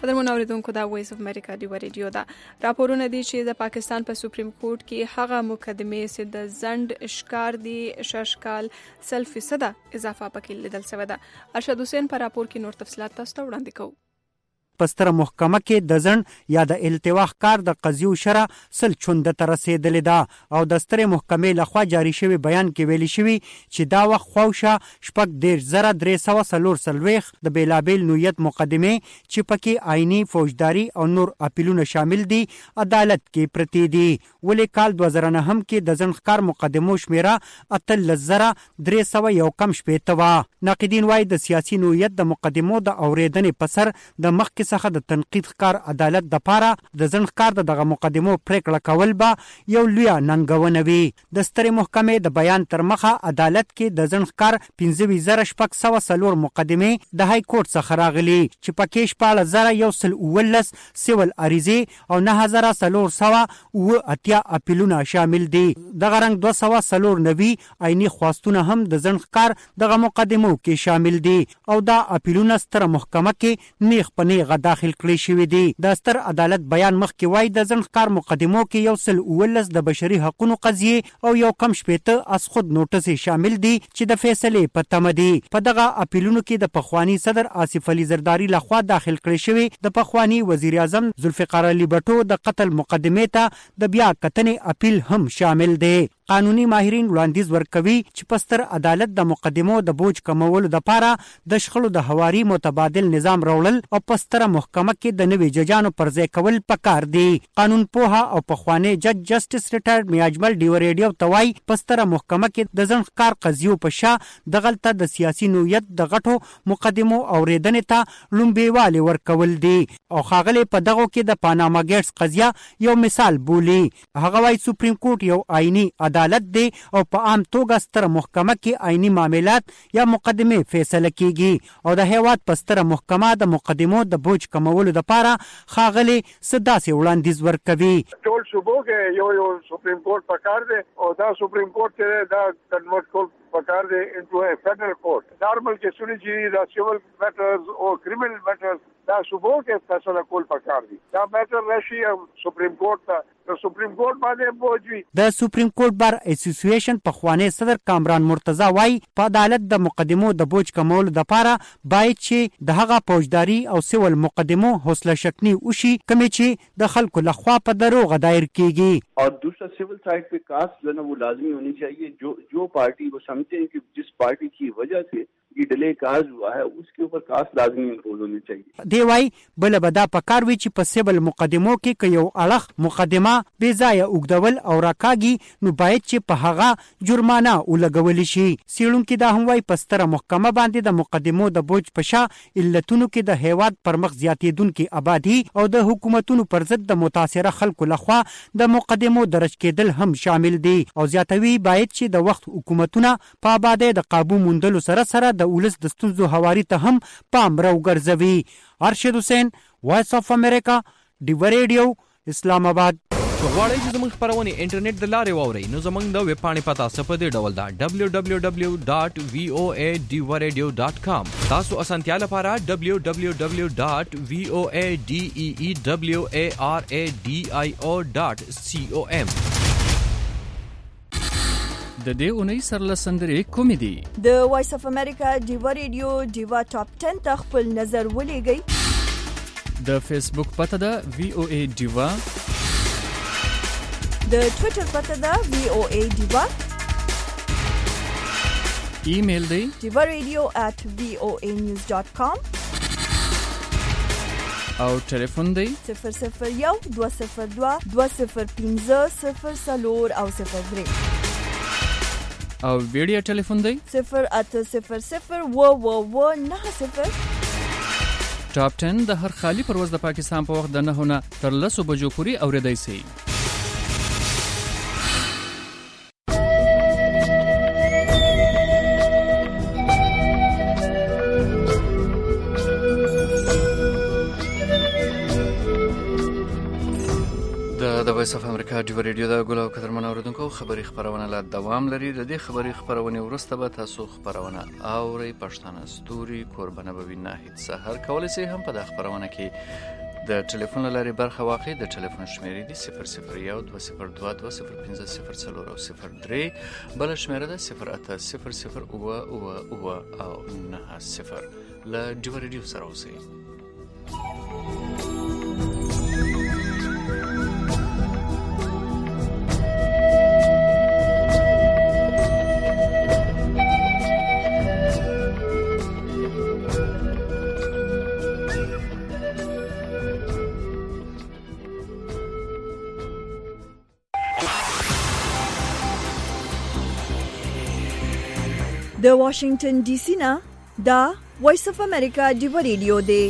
قدرمن اوریدونکو دا وایس اف امریکا دی ریډیو دا راپورونه دي چې د پاکستان په سپریم کورټ کې هغه مقدمې چې د زند اشکار دي ششکال سل فیصد اضافه پکې لیدل شوی ده. ارشد حسین پر راپور کې نور تفصيلات تاسو ته وړاندې کوو. پستر محکمه کې د زن یا د التواخ کار د قضیو شرع سل چوند ته رسیدلې ده او د ستر محکمې لخوا جاری شوی بیان کې ویلي شوی چې دا وخت خوښه شپږ ډیر زره درې سوه څلور څلوېښت د بیلابیل نوعیت مقدمه چې پکې آئینی فوجداري او نور اپیلونه شامل دي عدالت کې پرتی دي. ولې کال دوه زره نهم کې د زن ښکار مقدمو شمیره اتلس زره درې سوه یو کم شپېته وه. ناقدین وایي د سیاسي نوعیت د مقدمو د اورېدنې په سر د مخکې څخه د تنقید ښکار عدالت د پاره د زن ښکار د دغه مقدمو پریکړه کول به یو لوی ننګونه وي. د سترې محکمې د بیان تر مخه عدالت کې د زن ښکار پنځه ویشت زره شپږ سوه څلور مقدمې د های کورټ څخه راغلي چې پکې شپاړس زره یو سل اوولس سیول عریضې او نه زره څلور سوه اوه اتیا اپیلونه شامل دي. دغه رنګ دوه سوه څلور نوي عیني خواستونه هم د زن ښکار دغه مقدمو کې شامل دي او دا اپیلونه ستره محکمه کې نیغ په نیغه داخل کړی شوی دی. د ستر عدالت بیان مخکې وایي د زن ښکار مقدمو کې یو سل اوولس د بشري حقوقو قضیې او یو کم شپېته از خود نوټس شامل دي چې د فیصلې په تمه دي. په دغه اپیلونو کې د پخوانی صدر آصف علي زرداری لخوا داخل کړی شوی د پخوانی وزیر اعظم ذوالفقار علي بټو د قتل مقدمې ته د بیا کتنې اپیل هم شامل دی. قانوني ماهرین وړاندیز ورکوي چې پستر عدالت د مقدمو د بوج کمولو د پاره د شخړو د هواري متبادل نظام راوړل او پستر محکمه کې د نوي ججانو پر ځای کول پکار دي. قانون پوها او پخوانی جج جسټس ریټایرډ میاجمل ډیوریډیو توای پستر محکمه کې د زن ښکار قضیو په شا د غلطه د سیاسي نوعیت د غټو مقدمو اوریدنې ته لومبیواله ورکول دي او خاغله په دغه کې د پاناما ګیټس قضیه یو مثال بولی. هغه وايي سپریم کورټ یو آئینی عدالت دی او په عام توګه ستر محکمه کې آئینی معاملات یا مقدمه فیصله کیږي او د هیواد په ستر محکمه د مقدمو د بوج کمولو د پاره خاغلی سداسي وړاندیز ورکوي. ټول صوبو کې یو یو سپریم کورټ پکار دی او دا سپریم کورټ ته دا کنورټ کول پکار دی انټو ا فیډرل کورټ. نارمل کیسونه چې دا سیول میټرز او کریمینل میټرز دا صوبو کې فیصله کول پکار دي. دا میټر راشي سپریم کورټ ته د سپریم کورټ باندې بوجوي. د سپریم کورټ بار اسوسییشن په خوانی صدر کامران مرتضی وای په عدالت د مقدمو د بوج کمولو د پاره باید چې د هغه فوجداري او سیول مقدمو حوصله شکنی وشي کمی چې د خلکو لخوا په دروغ دایر کیږي. और दूसरा सिविल साइड पे कास्ट जो है ना वो लाजमी होनी चाहिए. जो जो पार्टी वो समझते हैं कि जिस पार्टी की वजह से ये डिले काज हुआ है उसके ऊपर कास्ट लाजमी इंक्लूड होनी चाहिए. دی وای بل بدا پکار وی چې په سیبل مقدمو کې ک یو اړه مقدمه بې ځای اوګدول او راکاږي نو باید چې په هغه جرمانه ولګول شي. سیړونکو دا هم وای پستره محکمه باندې د مقدمو د بوج پشا علتونو کې د هیواد پرمخ زیاتیدونکو آبادی او د حکومتونو پر ضد د متاثره خلکو لخوا د مقدمو درج کېدل هم شامل دي او زیاتوي باید چې د وخت حکومتونه په آبادی د قابو موندلو سره سره د ولس د ستونزو هواري ته هم پام راوګرځوي. ارشد حسین وایس اف امریکا دی ریډیو اسلام آباد. غواړئ چې زموږ خبرونه انټرنیټ د لارې واورئ نو زموږ د ویب پاڼې پتا سپدې ډول دا دبليو دبليو دبليو ډاټ وی او ای ډی ریډیو ډاټ کام. تاسو اسانتیا لپاره دبليو دبليو دبليو ډاټ وی او ای ډی ای ای دبليو ای آر ای ډی آی او ډاټ سی او ام. د دې اونۍ سرلسندرې کومې دي؟ د وایس اف امریکا ډیوا ریډیو ډیوا ټاپ ټن ته خپل نظر ولېږئ. د فیسبوک پته ده وی او ای ډیوا. د ټوئیټر پته ده وی او ای ډیوا. ایمیل دی ډیوا ریډیو at وی او ای نیوز ډاټ کام. او ټلیفون دی صفر صفر یو دوه صفر دوه دوه صفر پنځه صفر څلور او صفر درې. او ویډیو ټلیفون دی صفر اته صفر صفر و و و نه صفر. ټاپ ټن د هر خالی پرواز د پاکستان په وخت د نه نه تر لسو بجو پورې اوریدای شي. د وایس اف امریکا ډیو ریډیو دا ګل او قدرمن اوریدونکو خبری خبرونه لا دوام لري. د دې خبری خبرونه ورسته به تاسو خبرونه اوري پښتانه ستوري قربانه به نه هیڅ سحر کولای شي هم په د خبرونه کې د ټلیفون لاري برخه واخلي. د ټلیفون شمیرې دي صفر صفر یو دوه صفر دوه دوه صفر پنځه صفر څلور او صفر درې، بل شمیره ده صفر اته صفر صفر اوه اوه اوه او نه صفر. له ډیو ریډیو سره اوسئ. د واشنگټن ډي سي نه دا وایس اف امریکا ډیو ریډیو دی.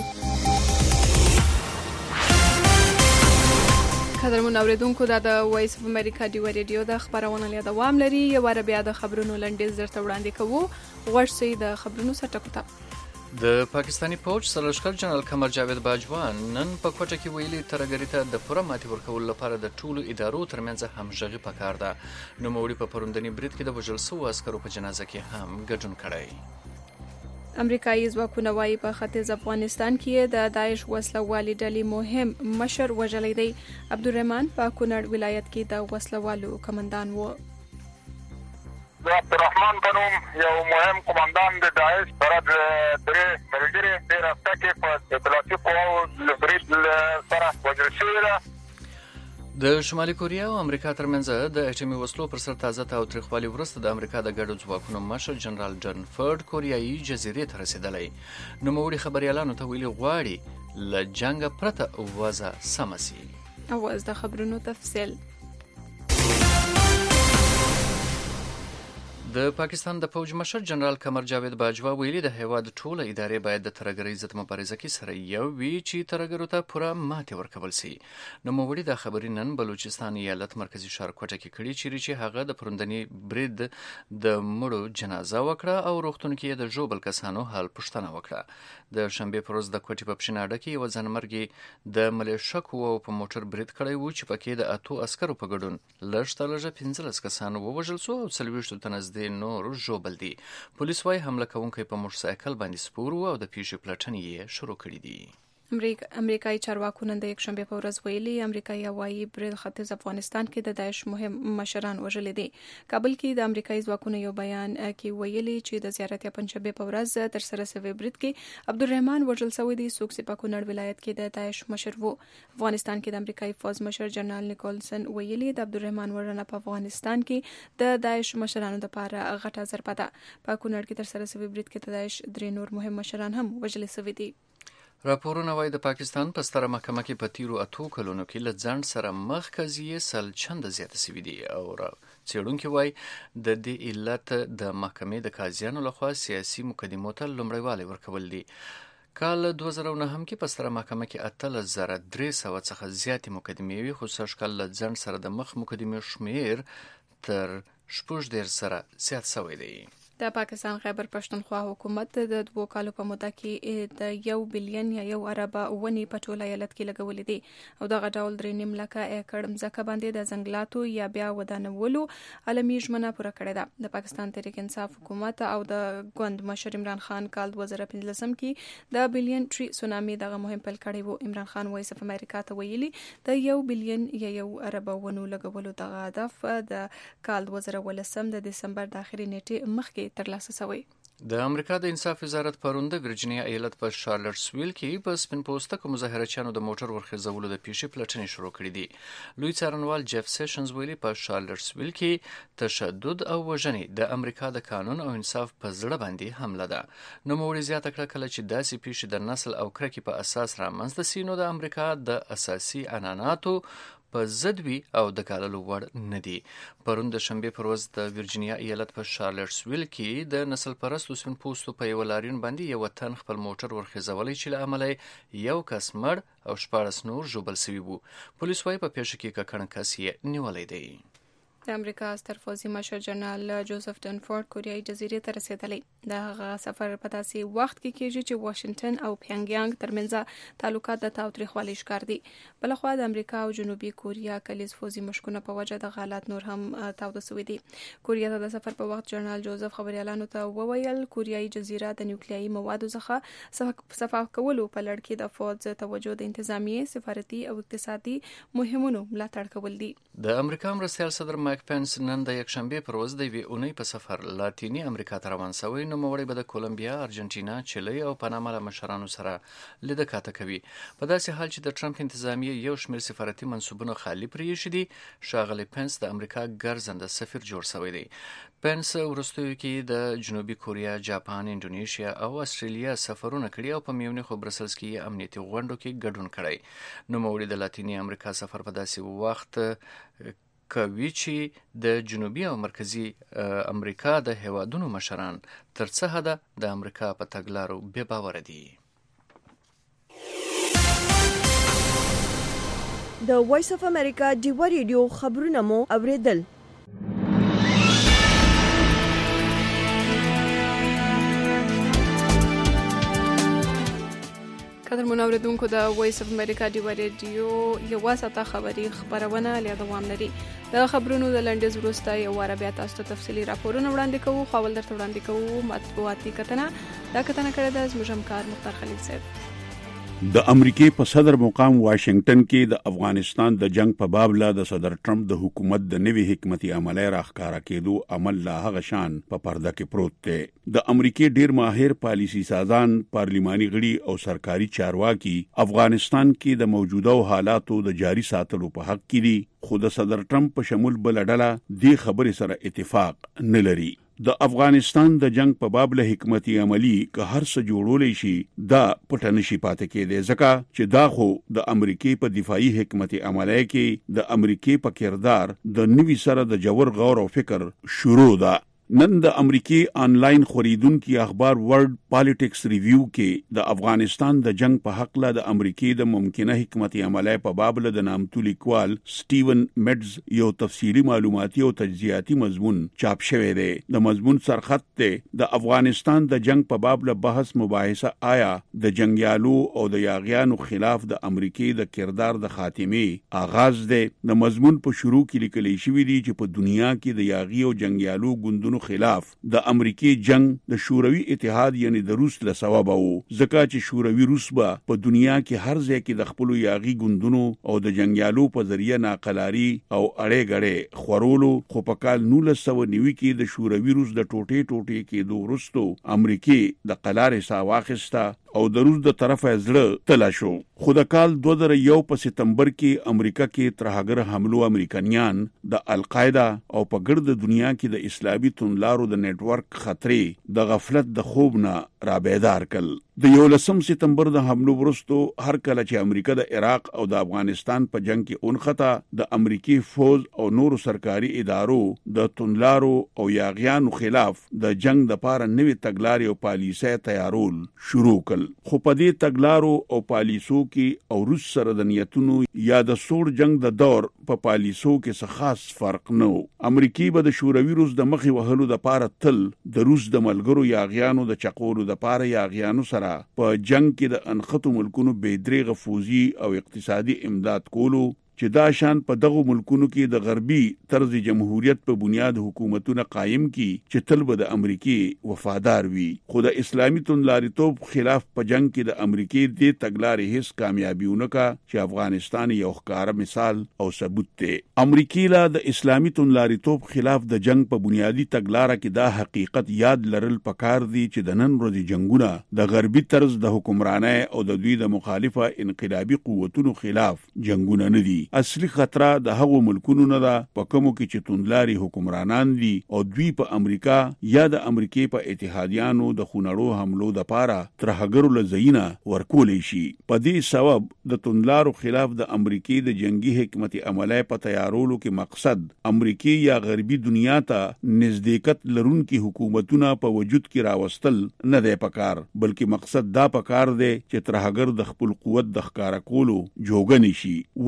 قدرمن اوریدونکو دا د وایس اف امریکا ډیو ریډیو د خبرونه له دوام لري. یو ور بیا د خبرونو لنډیز درته وړاندې کوو. غوښ سي د خبرونو سرټکوته. د پاکستانی فوج سرلښکر جنرال قمر جاوید باجوا نن په کوټه کې ویلي ترګری ته د پوره ماتي ورکول لپاره د ټولو ادارو ترمنځ همغږي پکار ده. نو موړي په پروندنی برید کې د وژل شوو عسکرو په جنازه کې هم ګډون کړی. امریکایي ځواکونه وايي په ختیځ افغانستان کې د داعش وسله والي ډلې مهم مشر وژلی دی. عبدالرحمن په کونړ ولایت کې د وسله والو کمانډان و. د عبدالرحمن په نوم یو مهم قومندان د داعش سره د درې ملګري د راسته کې په اطلاعاتي قواو له برید سره وژل شوي ده. د شمالي کوریا او امریکا ترمنځ د اټومي وسلو پر سر تازه تاوتریخوالي وروسته د امریکا د ګډو ځواکونو مشر جنرال جرنفورد کوریایي جزیرې ته رسیدلی. نوموړي خبريالانو ته ویلي غواړي له جنګ پرته وضع سمه سي. اواز د خبرونو تفصیل. د پاکستان د فوج مشر جنرال قمر جاوید باجوا ویلي د هیواد ټوله ادارې باید د ترګرۍ ضد مبارزه کې سره یو وي چې ترګرو ته پوره ماتې ورکول شي. نو موړي د خبرې نن بلوچستان ایالت مرکزی ښار کوټه کې کړي چې هغه د پروندنی برید د مړو جنازه وکړه او روغتون کې د ژوبل کسانو حال پوښتنه وکړه. د شنبه پر ورځ د کوټې په پښیناډه کې یو ځانمرګي د ملیشکو په موټر برید کړی و چې پکې د اتو عسکرو په ګډون لږ تر لږه پنځلس کسان ووژل شو او څلوېښتو ته نږدې نور ژوبل دي. پولیس وايي حمله کوونکی په موټر سایکل باندې سپور و او د پیښې پلټنې یې شروع کړې دي. امریکایي چارواکو نن د یکشنبه په ورځ ویلي امریکایي هوایي برید ختیځ افغانستان کې د داعش مهم مشران وژلي دي. کابل کې د امریکایي ځواکونو یو بیان کې ویلي چې د زیارت یا پنځشنبه په ورځ تر سره شوی برید کې عبدالرحمن وژل شوی دی. څوک چې په کونړ ولایت کې د داعش مشر وو. افغانستان کې د امریکایي فوج مشر جنرال نیکولسن ویلي د عبدالرحمن ورنه په افغانستان کې د داعش مشرانو لپاره غټه ضربه ده. په کونړ کې تر سره شوی برید کې د داعش درې نور مهم مشران هم وژل شوي دي. راپورونه وايي د پاکستان په ستره محکمه کې په تیرو اتو کلونو کې له ځنډ سره مخ قضیې سل چنده زیاته شوي دي او څېړونکي وايي د دې علت د محکمې د قاضیانو لخوا سیاسي مقدمو ته لومړیوالی ورکول دي. کال دوه زره نهم کې په ستره محکمه کې اتلس زره درې سوه څخه زیاتې مقدمې وي، خو سږ کال له ځنډ سره د مخ مقدمې شمیر تر شپږ دېرش سره زیات شوی دی. د پاکستان خیبر پښتونخوا حکومت د دوه کالو په موده کې د یو بلین یا یو اربه ونی په ټوله ایالت کې لګولې دي او دغه ډول درې نیم لکه ایکړ مځکه باندې د ځنګلاتو یا بیا ودانولو عالمي ژمنه پوره کړې ده. د پاکستان تحریک انصاف حکومت او د ګوند مشر عمران خان کال دوه زره پنځلسم کې د بلین ټری سونامي دغه مهم پیل کړی وو. عمران خان وایس اف امریکا ته ویلي د یو بلین یا یو اربه ونو لګولو دغه هدف د کال دوه زره ولسم د دسمبر د اخري نیټې مخکې ترلاسه شوی. د امریکا د انصاف وزارت پرون د ورجینیا ایالت په شارلټسویل کې په سپین پوستکو مظاهرچیانو د موټر ورخیزولو د پیښې پلټنې شروع کړې دي. لوی څارنوال جیف سیشنز ویلي په شارلټسویل کې تشدد او وژنې د امریکا د قانون او انصاف په زړه باندې حمله ده. نوموړي زیاته کړه کله چې داسې پیښې د نسل او کرکې په اساس رامنځته سي نو د امریکا د اساسي عنعناتو په ضد وي او د کاللو وړ نه دي. پرون د شنبې پر ورځ د ورجینیا ایالت په شارلټسویل کې د نسل پرستو سپین پوستو په یو لاریون باندې یو تن خپل موټر ورخیزولی چې له امله یو کس مړ او شپاړس نور ژوبل شوي وو. پولیس وايي په پیښه کې ککړ کس یې نیولی دی. د امریکا ستر پوځي مشر جنرال جوزف ډنفورد کوریايي جزیرې ته رسیدلی. د هغه سفر په داسې وخت کې کېږي چې واشنگټن او پیانګیانګ ترمنځ تعلقات د تاوتریخوالي ښکار دي. بلخوا د امریکا او جنوبي کوریا کلیز پوځي مشکونه په وجه د حالات نور هم تاوده شوي دي. کوریا ته د سفر په وخت جنرال جوزف خبريالانو ته وویل کوریايي جزیره د نیوکلیایي موادو څخه صفا کولو په لړ کې د فوج توجه د انتظامیې سفارتي او اقتصادي مهمونو ملاتړ کول دي. د امریکا مرستیال صدر مایک پنس نن د یکشنبه پر ورځ د یوې اونۍ په سفر لاتینی امریکا ته روان شوی. نوموړی به د کولمبیا، ارجنټینا، چیلي او پاناما له مشرانو سره لیده کاته کوي. په داسې حال چې د ټرمپ انتظامیه یو شمېر سفارتي منصوبونه خالي پرېښي دي، ښاغلی پنس د امریکا ګرځنده سفیر جوړ شوی دی. پنس وروستیو کې د جنوبي کوریا، جاپان، انډونیشیا او استرالیا سفرونه کړي او په میونخ او برسلز کې امنیتي غونډو کې ګډون کړی. نوموړی د لاتینی امریکا سفر په داسې وخت کوي چې د جنوبي او مرکزی امریکا د هیوادونو مشران تر څه حده د امریکا په تګلارو بې باوره دي. د وایس اف امریکا ډیوا ریډیو خبرونه مو اوریدل. قدر منوردونکو د وایس اف امریکا ډیوا ریډیو یو ساته خبري خبرونه له دوام لري. د خبرونو د لنډیز وروسته یو واره بیا تاسو ته تفصیلي راپورونه وړاندې کوو. خپل درته وړاندې کوو مطبوعاتي کتنه دا کتنه کړې ده زموږ همکار مختار خلیل صاحب. د امریکای په صدر مقام واشنگټن کې د افغانستان د جنگ په باب لا د صدر ټرمپ د حکومت د نوي حکمتي عملي راخکارا کېدو عمل لا هغه شان په پرده کې پروت دی. د امریکای ډیر ماهر پالیسی سازان، پارلماني غړي او سرکاري چارواکي افغانستان کې د موجوده حالاتو د جاري ساتلو په حق کې دي، خو د صدر ټرمپ په شمول بل ډله دې خبرې سره اتفاق نه لري. د افغانستان د جنگ په باب له حکمتي عملی که هر څه جوړولې شي دا پټ نشي پاتې کېدی، ځکه چې دا خو د امریکای په دفاعي حکمتي عملی کې د امریکای په کردار د نوي سره د جوړ غور او فکر شروع ده. نن د امریکای آنلاین خوریدونکو اخبار ورلد پالیټکس ریویو کې د افغانستان د جنگ په حق له د امریکای د ممکنه حکمتي عملی په باب له د نامتو لیکوال سټیون میډز یو تفصیلی معلوماتي او تجزیاتي مضمون چاپ شوی دی. د مضمون سرخط ته د افغانستان د جنگ په باب له بحث مباحثه آیا د جنگیالو او د یاغیانو خلاف د امریکای د کردار د خاتمه آغاز دی. د مضمون په شروع کې لیکل شوی دی چې په دنیا کې د یاغي او جنگیالو ګوندونو خلاف د امریکای جنگ د شوروي اتحاد یعنی د روس له سبب وو، ځکه چې شوروي روس به په دنیا کې هر ځای کې د خپل یاغي ګوندونو او د جنگیالو په ذریعہ ناقلاری او اړې غړې خورولو. خو په کال نولس سوه نوي کې د شوروي روس د ټوټې ټوټې کې دوه وروستو امریکای د قلارې سا واخیسته او د روس د طرفه زړه تلا شو. خو د کال دوه زره یو په سپتمبر کې امریکا کې ترهګر حملو امریکایان د القاعده او په ګرد دنیا کې د اسلامي تونلارو د نتورک خطرې د غفلت د خوب نه را بیدار کړل. د یولسم سپتمبر د حملو وروسته هر کله چې امریکا د عراق او د افغانستان په جنگ کې اونخته د امریکای فوج او نورو سرکاري ادارو د تونلارو او یاغیانو خلاف د جنگ د پاره نوې تګلارې او پالیسۍ تیارول شروع کړل. خو په دې تګلارو او پالیسو کې او روس سره د نیتونو یا د سوړ جنگ د دور په پالیسو کې څه خاص فرق نه و. امریکای به د شوروي روس د مخې وهلو د پاره تل د روس د ملګرو یاغیانو د چقولو د پاره یاغیانو سره په جنگ کې د انخته ملکونو بېدریغه فوزي او اقتصادي امداد کولو، چې دا شان په دغه ملکونو کې د غربي طرز جمهوریت په بنیاد حکومتونه قائم کی چې تل به د امریکای وفادار وي. خو د اسلامي تونلاریتوب خلاف په جنگ کې د امریکای د تګلارې هیڅ کامیابیونه کا چې افغانستان یو ښکاره مثال او ثبوت دی. امریکای لا د اسلامي تونلاریتوب خلاف د جنگ په بنیادی تګلارې کې دا حقیقت یاد لرل پکار دی چې د نن ورځې جنگونه د غربي طرز د حکمرانۍ او د دوی د مخالفه انقلابي قوتونو خلاف جنگونه نه دي. اصلي خطر د هغو ملکونو نه ده په کومو کې چې توندلاري حکمرانان دي او دوی په امریکا یا د امریکای په اتحادیانو د خونړو حملو د پاره ترهګرو لزینه ورکولې شي. په دې سبب د توندلارو خلاف د امریکای د جنگي حکمت عملی په تیارولو کې مقصد امریکای یا غربي دنیا ته نزدېکت لرونکي حکومتونه په وجود کې راوستل نه دی پکار، بلکې مقصد دا پکار دی چې ترهګر د خپل قوت د ښکارا کولو جوګه نشي. ورلد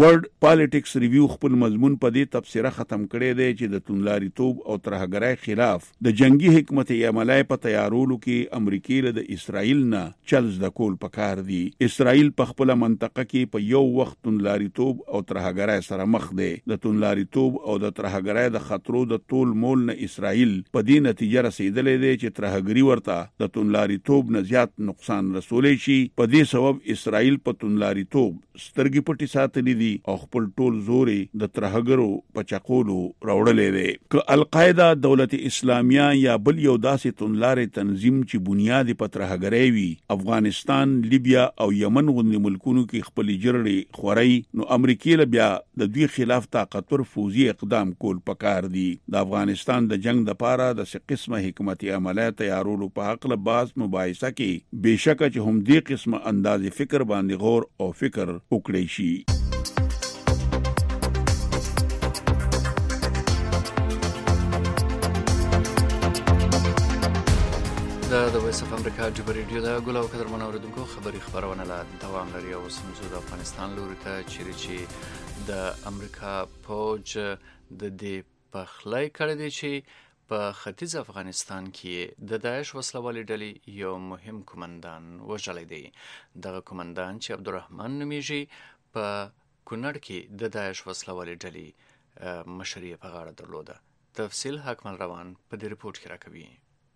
پالیټکس ریویو خپل مضمون په دې تبصره ختم کړی دی چې د توندلاریتوب او ترهګرۍ خلاف د جنگي حکمت عملای په تیارولو کې امریکای له د اسرائیل نه چلز د کول پکار دی. اسرائیل په خپل منطقه کې په یو وخت توندلاریتوب او ترهګرۍ سره مخ دی. د توندلاریتوب او د ترهګرۍ د خطرو د ټول مول نه اسرائیل په دې نتیجه رسیدلې دی چې ترهګری ورته د توندلاریتوب نه زیات نقصان رسولې شي. په دې سبب اسرائیل په توندلاریتوب سترګې پټې ساتلې دي او خپل ټول زوري د ترهګرو په چقولو راوړلې دي. که القاعده دولت اسلامیه یا بل یو داسې توندلارې تنظیم چې بنیاد په ترهګرۍ وي افغانستان، لیبیا او یمن غوندې ملکونو کې خپل جرړې خوري، نو امریکای له بیا د دوی خلاف طاقتور فوزي اقدام کول پکار دي. د افغانستان د جنگ د پاره د څه قسمه حکمت عمله تیارولو په حق له باز مباحثه کې بهشکه چې هم دې قسمه انداز فکر باندې غور او فکر وکړي شي. د وایس اف امریکا جبر ریډیو د ګل او قدر منوردونکو خبري خبرونه لا دوام لري او سمزو د افغانستان لوري ته چیرې چې د امریکا فوج د دې پخلای کړی دی چې په ختیځ افغانستان کې د داعش وسلوالې ډلې یو مهم کمانډان وژلی دی. دغه کمانډان چې عبدالرحمن نومیږي په کونړ کې د داعش وسلوالې ډلې مشري په غاړه درلوده. تفصیل حکمل روان په دې رپورټ کې راکوي.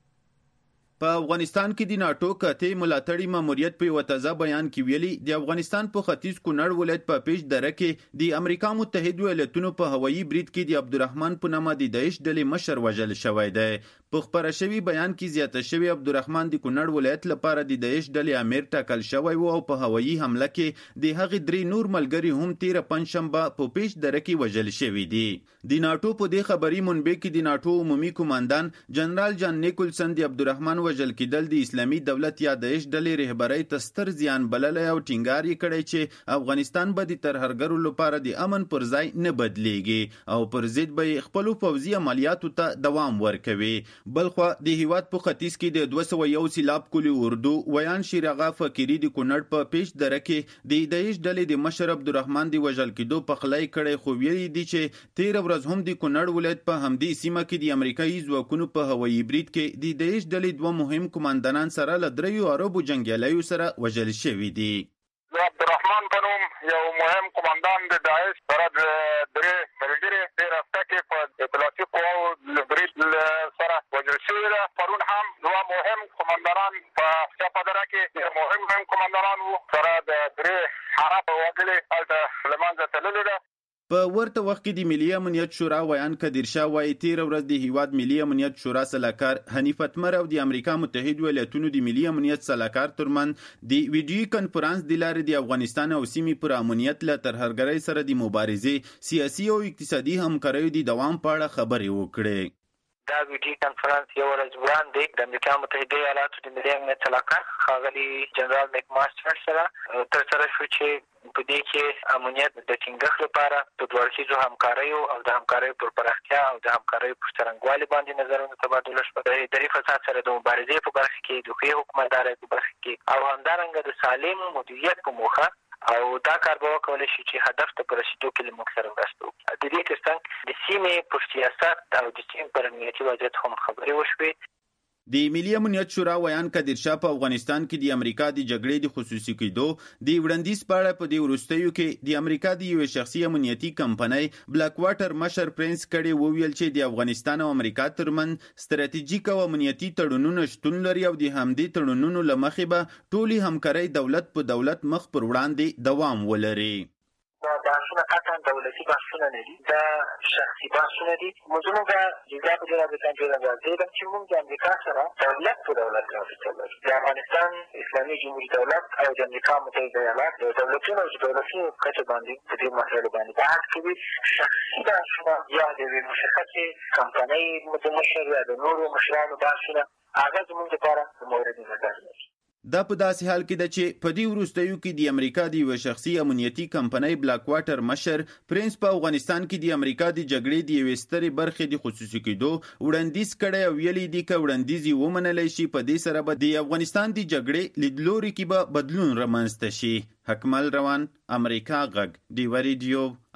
په افغانستان کې د ناتو کته ملاتړي ماموریت په وتازه بیان کې ویلي د افغانستان په ختیځ کونړ ولایت په پیش دره کې د امریکا متحده ایالاتونو په هوایي برید کې د عبدالرحمن په نامه د داعش ډلې مشر وژل شوی دی. په خبره شوی بیان کې زیاته شوی عبدالرحمن د کونړ ولایت لپاره د داعش ډلې امیر ټاکل شوی وو او په هوایي حمله کې د هغې درې نور ملګري هم تیر پنځشنبه په پیش دره کې وژل شوی دي. د ناتو په دې خبري منبع کې د ناتو عمومي کمانډان جنرال جان نیکولسن د عبدالرحمن وژل کېدل د اسلامي دولت یا داعش ډلې رهبرۍ ته ستر زیان بللی او ټینګار یې کړی چې افغانستان به د ترهګرو لپاره د امن پر ځای نه بدلیږي او پر ضد به خپلو پوځي عملیاتو ته دوام ورکوي. بلخوا د هیواد په ختیځ کې د دوه سوه یو سیلاب کلي اردو ویان شیرغه فقیري د کونړ په پیش دره کې د داعش ډلې د مشر عبدالرحمن د وژل کېدو پخلی کړی، خو ویلي دي چې تېره ورځ هم د کونړ ولایت په همدې سیمه کې د امریکایي ځواکونو په هوایي برید کې د داعش ډلې دوه مهم کمانډانان سره له دریو عربو جنګیالیو سره وژل شوي دي. عبدالرحمن په نوم یو مهم کمانډان د داعش سره د درې ملګري تېره هفته کې په اطلاعاتي قواو برید سره وژل شوي ده. پرون هم دوه مهم کمانډانان په چپه دره کې مهم مهم کمانډانان وو سره د درې عرب وګړي هلته له منځه تللي ده. په ورته وخت کې د ملي امنیت شورا ویان کدیر شاه وایي تېره ورځ د هیواد ملي امنیت شورا سلاکار حنیف اتمر او د امریکا متحده ایالاتونو د ملي امنیت سلاکار ترمنځ د ویډیو کنفرانس د لارې د افغانستان او سیمې پر امنیت له ترهګرۍ سره د مبارزې سیاسي او اقتصادي همکاریو د دوام په اړه خبرې وکړې. دا ویډیو کنفرانس یو ورځ وړاندې د امریکا متحده ایالاتو د ملي امنیت سلاکار ښاغلي جنرال میک ماسټر سره ترسره شو چې په دې کې امنیت د ټینګښت لپاره د دوه اړخیزو همکاریو او د همکاریو پر پراختیا او د همکاریو پر څرنګوالي باندې نظرونه تبادله شوه. د اداري فساد سره د مبارزې په برخه کې د ښې حکومتدارۍ په برخه کې او همدارنګه د سالم مدیریت په موخه او دا کار به وکولی شي چې هدف ته په رسېدو کې له موږ سره مرسته وکړي. د دې ترڅنګ د سیمې پر سیاست او د سیمې پر امنیتي وضعیت هم خبرې وشوې. د ملي امنیت شورا ویان کدیر شاه په افغانستان کې د امریکا د جګړې د خصوصي کېدو د وړاندیز په اړه په دې وروستیو کې د امریکا د یوې شخصي امنیتي کمپنۍ بلاک واټر مشر پرنس کړي وویل چې د افغانستان او امریکا ترمنځ ستراتیژیک او امنیتي تړونونه شتون لري او د همدې تړونونو له مخې به ټولې همکارۍ دولت په دولت مخ پر وړاندې دوام ولري. دا بحثونه قطعا دولتي بحثونه نه دي، دا شخصي بحثونه دي. زموږ جزا په دې رابطه کې راځي چې موږ د امریکا سره دولت په دولت رابطه لرو. د افغانستان اسلامي جمهوري دولت او د امریکا متحده ایالات د دولتونو او دولتي کچه باندې په دې مسایلو باندې بحث کوي. شخصي بحثونه یا د یوې مشخصې کمپنۍ د مشر یا د نورو مشرانو بحثونه هغه زموږ لپاره مورد نظر دي. دا په داسې حال کې ده چې په دې وروستیو کې د امریکا د یوې شخصي امنیتي کمپنۍ بلاک واټر مشر پرنس په افغانستان کې د امریکا د جګړې د یوې سترې برخې د خصوصي کېدو وړاندیز کړی او ویلي دي که وړاندیز یې ومنلی شي په دې سره به د افغانستان د جګړې لیدلوري کې به بدلون رامنځته شي. حکمل روان، امریکا غږ، ډیوه ریډیو،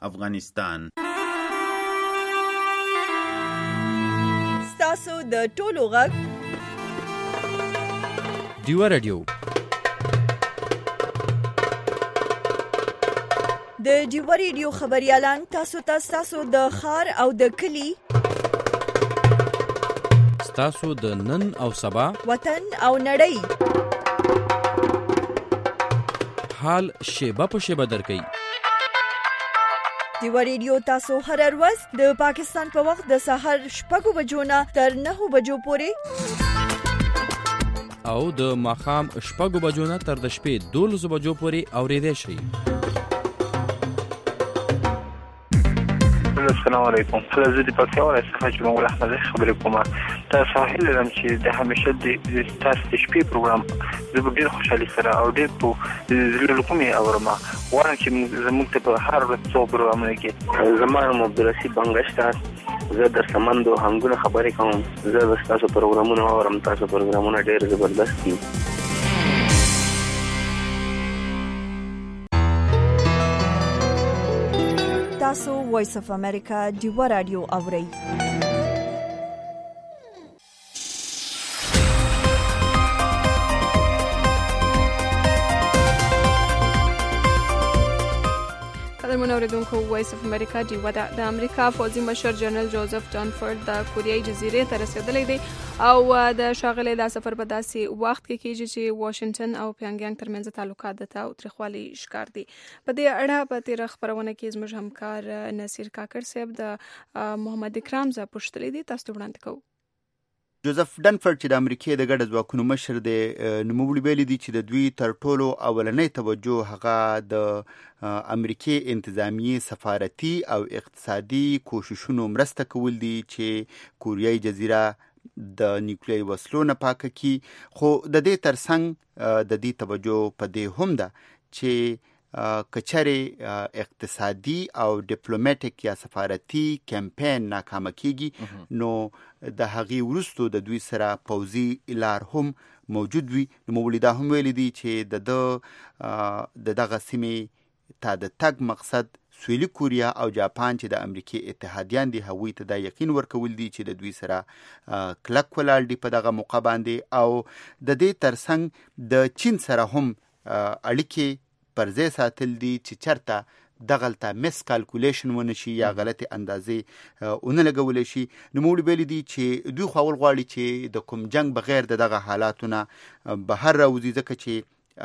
افغانستان. ستاسو د ټولو غږ ډیوه رادیو. د ډیوه رادیو خبريالان تاسو ته تاسو د خار او د کلی تاسو د نن او سبا وطن او نړۍ حال شیبه په شیبه درکې. ډیوه رادیو تاسو هر ورځ د پاکستان په وخت د سحر شپږ بجو نه تر نهه بجو پورې او د ماښام شپږ بجو نه تر د شپې دولس بجو پورې اورېدای شئ. السلام علیکم. زه د پکتیا ولایت څخه جمهور احمد خبرې کوم. تاسو هیله لرم چې د همیشه د تاسو د شپې پروګرام زه به ډېر خوشحالي سره او ډېر په زړه له کومې اورم. غواړم چې زموږ ته په هر ورځ څو پروګرامونه کې زما نوم عبدالرسید بنګشته، زه در سمندو هنګونه خبرې کوم. زه به ستاسو پروګرامونه اورم. تاسو پروګرامونه ډېر زبردست دي. تاسو وایس اف امریکا ډیوه رادیو اورئ. قدرمن اوریدونکو، وایس اف امریکا ډیوه د امریکا فوزي مشر جنرال جوزف ډانفورد د کوریایي جزیرې ته رسیدلی دی او د شاغلي دا سفر په داسې وخت کې کیږي چې واشنگټن او پیانګیانګ ترمنځ تعلقات د تاوتریخوالي ښکار دي. په دې اړه په تیر خبرونه کې زموږ همکار نصیر کاکړ صاحب د محمد اکرام ز پوښتلې دي. تاسو ته وړاندې کوو. جوزف ډانفورد چې د امریکای د ګډ ځواکونو مشر دی، نوموړي ویلي دي چې د دوی تر ټولو اولنۍ توجه هغه د امریکای انتظامی، سفارتي او اقتصادي کوششونو مرسته کول دي چې کوریایي جزیره د نیوکلیري وسلو نه پاکه کی. خو د دې ترڅنګ د دې توجه په دې هم ده چې کچره اقتصادي او ډیپلوماټیک یا سفارتي کمپاین ناکامه کیږي، نو د هغې وروسته د دوی سره پوځي لار هم موجود وي. نو موږ دا هم ویلي دي چې د د دغه سیمې ته د تګ مقصد سویلي کوریا او جاپان چې د امریکای اتحادیان دي، هغوی ته دا یقین ورکول دي چې د دوی سره کلک ولاړ دي په دغه موقع باندې. او د دې ترڅنګ د چین سره هم اړیکې پر ځای ساتل دي چې چرته دغلته مس کالکولیشن ونه شي یا غلطي اندازې ونه لګولی شي. نو موږ ویلي دي چې دوی خو اول غواړي چې د کوم جنگ بغیر د دغه حالاتونه بهر راوځي، ځکه چې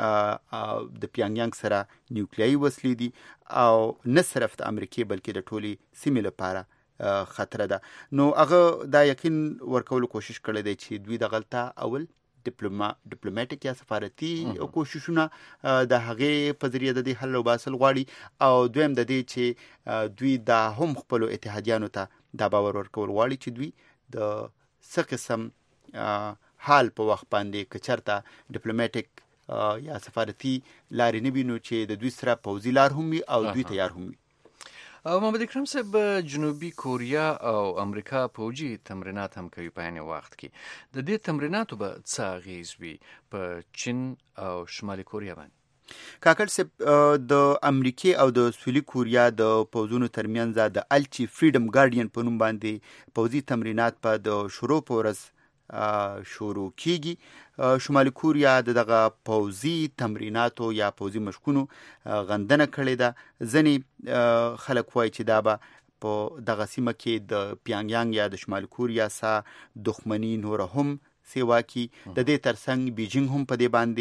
د پیانګیانګ سره نیوکلیري وسلې دي او نه صرف د امریکای بلکې د ټولي سیمې لپاره خطر ده. نو هغه دا یقین ورکولو کوشش کړی دی چې دوی دغلته اول ډیپلوماټیک یا سفارتي کوششونه د هغې په ذریعه د دې حل او باسل غواړي، او دویم د دې چې دوی دا هم خپلو اتحادیانو ته دا باور ورکول غواړي چې دوی د څه قسم حال په وخت باندې که چېرته ډیپلوماټیک یا سفارتي لارې نه وي، نو چې د دوی سره پوځي لار هم وي او دوی تیار هم وي. محمد اکرم صاحب، جنوبي کوریا او امریکا پوجي تمرینات هم کوي په عین وخت کې. د دې تمریناتو به څه اغیز وي په چین او شمالي کوریا باندې؟ کاکړ صاحب، د امریکای او د سویلي کوریا د پوځونو ترمنځ د الچی فریډم ګارډین په نوم باندې پوځي تمرینات په د شروع په ورځ شروع کیږي. شمالي کوریا د دغه پوځي تمریناتو یا پوځي مشقونو غندنه کړې ده. ځینې خلک وایي چې دا به په دغه سیمه کې د پیانګیانګ یا د شمالي کوریا سره دښمني نور هم سیوا کی. د دې ترڅنګ بیجینګ هم په دې باندې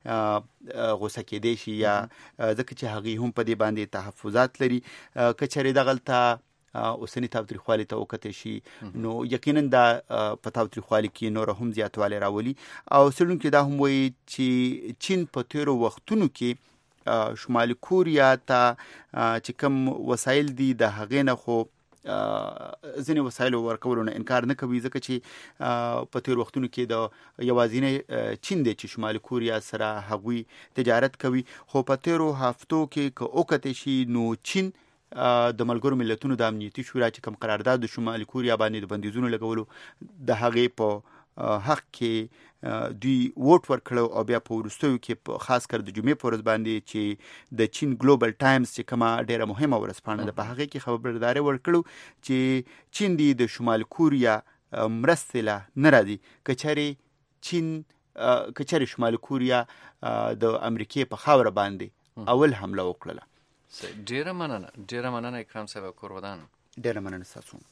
غوسه کېدی شي یا ځکه چې هغې هم په دې باندې تحفظات لري. که چېرې دغلته اوسنی تاوتریخوالي ته وکتل شي، نو یقینا دا په تاوتریخوالي کې نور هم زیاتوالی راولي. او څېړونکي دا هم وایي چې چین په تېرو وختونو کې شمالي کوریا ته چې کوم وسایل دي د هغې نه خو ځینې وسایلو ورکولو نه انکار نه کوي، ځکه چې په تېر وختونو کې د یوازینی چین دی چې شمالي کوریا سره هغوی تجارت کوي. خو په تېرو هفتو کې که وکتل شي، نو چین د ملګرو ملتونو د امنیتي شورا چې کوم قرارداد د شمالي کوریا باندې د بندیزونو لګولو د هغې په حق کې دوی ووټ ورکړو او بیا په وروستیو کې خاص کر د جمعې په ورځ باندې چې د چین ګلوبل ټایمز چې کومه ډیره مهمه ورځپاڼه ده په هغه کې خبرداری ورکړو چې چین دی د شمال کوریا مرستې له نه راځي که چېرې چین که چېرې شمال کوریا د امریکې په خاوره باندې اول حمله وکړله. ډیره مننه ډیره مننه اکرام صاحب کورودان. ډیره مننه تاسو.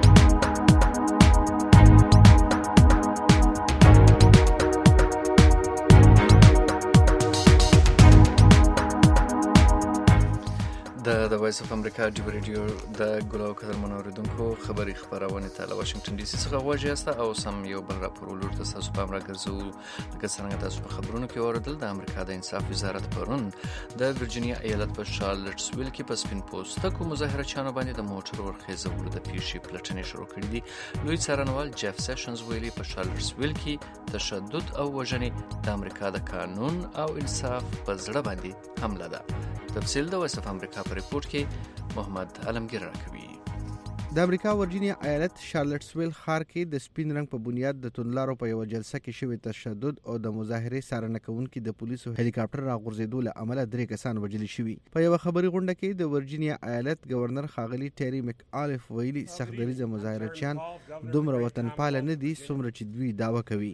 د د وایس اف امریکا ډیو ریډیو د ګلو کتل منوریدونکو خبري خبرونه ته له واشنگټن ډي سي څخه غواړي است او سم یو بل راپور ولور تاسو په امر ګرځو لکه څنګه تاسو په خبرونو کې اوردل د امریکا د انصاف وزارت پرون د ورجینیا ایالت په شارلټسویل کې په سپین پوسټ کو مظاهره چانو باندې د موټر ورخیزولو د پیښې پلټنې شروع کړې دي. لوی څارنوال جف سیشنز ویلي په شارلټسویل کې تشدد او وژنې د امریکا د قانون او انصاف په زړه باندې حمله ده. تفصیل د وایس اف امریکا په ریپورت کې محمد علمگیر راکوي. د امریکا ورجینیا ایالت شارلټسویل ښار کې د سپین رنګ په بنیاد د توندلارو په یو جلسه کې شوی تشدد او د مظاهرې څارنه کوونکي د پولیسو هلیکاپټر راغورځېدو له امله درې کسان وژل شوي. په یو خبري غونډه کې د ورجینیا ایالت گورنر ښاغلي ټيري میک آلف ویلي سخت دریځه مظاهرچیان دومره وطنپال نه دي څومره چې دوی دعوه کوي.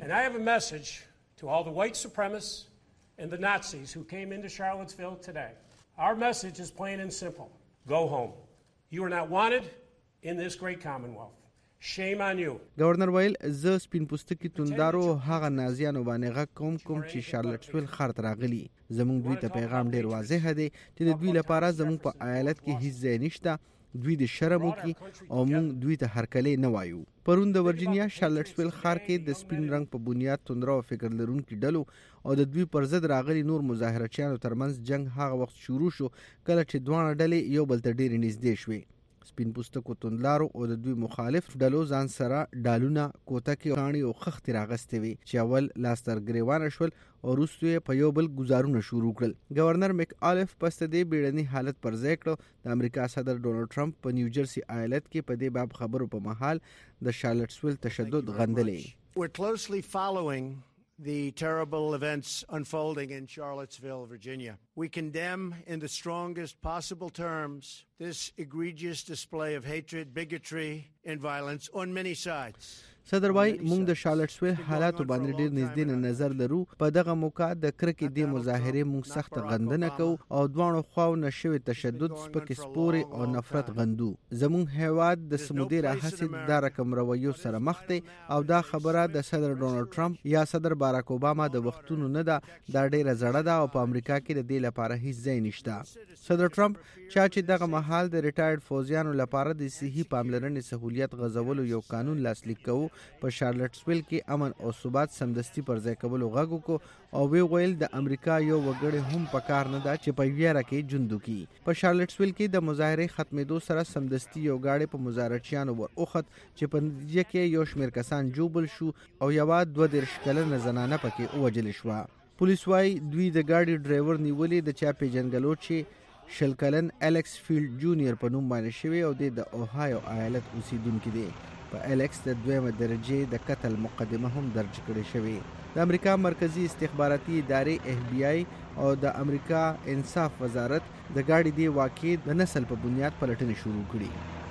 Our message is plain and simple. Go home. You are not wanted in this great commonwealth. Shame on you. گورنر ویل ز سپین پوستکی توندارو هغه نازیانو باندې غږ کوم کوم چې شارلټسویل ښار ته راغلي. زموږ دوی ته پیغام ډیر واضح دی چې د دوی لپاره زموږ په ایالت کې هیڅ ځای نشته. دوی د شرم وکي او موږ دوی ته هرکلی نه وایو. پرون د ورجینیا شارلټسویل ښار کې د سپین رنګ په بنیاد توندرو فکر لرونکي ډلو او د دوی پر ضد راغلي نور مظاهرچیانو ترمنځ جنگ هغه وخت شروع شو کله چې دواړه ډلې یو بل ته ډېرې نږدې شوې. سپین پوستکو توندلارو او د دوی مخالف ډلو ځان سره ډالونه کوتکې کاڼي او خښتې راغستې وي چې اول لاستر ګریوانه شول او وروسته یې په یو بل ګزارونه شروع کړل. گورنر میک آلف پس د دې بیړني حالت پر ځای کړو. د امریکا صدر ډونالډ ټرمپ په نیو جرسي ایالت کې په دې باب خبرو په مهال د شارلټسویل تشدد غندلې. We're closely following the terrible events unfolding in Charlottesville, Virginia. We condemn in the strongest possible terms this egregious display of hatred, bigotry, and violence on many sides. صدر وايي موږ د شارلټسویل حالاتو باندې ډیر نږدې نه نظر لرو. په دغه موقع د کرکې د مظاهرې موږ سخت غندنه کوو او دوانو خواو نشوي تشدد سپک سپوري او نفرت غندو. زموږ هیواد د سمودي راهسي د رقم رویو سره مخ دی او دا خبره د صدر ډونالډ ټرمپ یا صدر باراک اوباما د وختونو نه ده. دا ډیره زړه ده او په امریکا کې د دې لپاره هیڅ ځای نشته. صدر ټرمپ چا چې دغه مهال د ریټایرډ فوجیانو لپاره د صحي پاملرنې سہولیت غځولو یو قانون لاسلیک کوو په شارلټسویل کې امن او ثبات سمدستي پر ځای کولو غږ وکړو او وی ویل د امریکا یو وګړی هم پکار نه ده چې په ویره کې ژوند وکړي. په شارلټسویل کې د مظاهرې ختمېدو سره سمدستي یو گاډی په مظاهرچیانو ور اوخت چې په نتیجه کې یو شمېر کسان جوبل شو او یوه دوه دېرش کلنه زنانه پکې ووژل شوه. پولیس وايي دوی د ګاډي ډرایور نیولې د چا پیژنګلو چې شل کلن الیکس فیلډ جونیئر په نوم باندې شوی او د اوهایو ایالت اوسیدونکي دی. په الیکس د دویمه درجې د قتل مقدمه هم درج کړې شوې. د امریکا مرکزی استخباراتي ادارې اف بی آی او د امریکا انصاف وزارت د گاډي دی واقع د نسل په بنیاد پلټنې شروع کړي.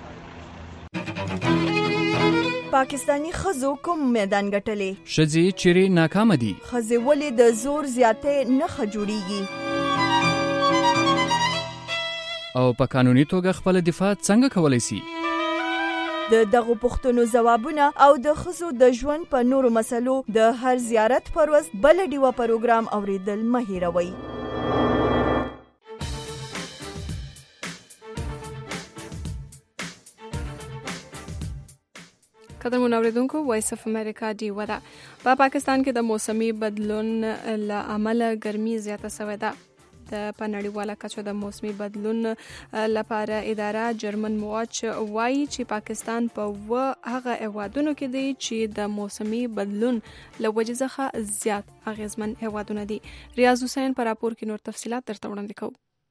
پاکستانی خزو کوم میدان ګټلې؟ شذي چیرې ناکام دي؟ خزي ولې د زور زیاتې نه خجوړيږي؟ او په قانوني توګه خپل دفاع څنګه کولای شي؟ د دغه پوښتنو ځوابونه او د خزو د ژوند په نورو مسلو د هر زیارت پر ورځ بل ډیوه پروګرام اوریدل مه هیروئ. قدرمن اوریدونکو وایس اف امریکا دی ودا په پاکستان کې د موسمي بدلون له امله ګرمي زیاته شوې ده. د پنړیواله کچو د موسمي بدلون لپاره اداره جرمن واچ وایي چې پاکستان په و هغه هیوادونو کې دی چې د موسمي بدلون له وجې څخه زیات اغیزمن هیوادونه دي. ریاض حسین پر راپور کې نور تفصيلات درته وړاندې کوم.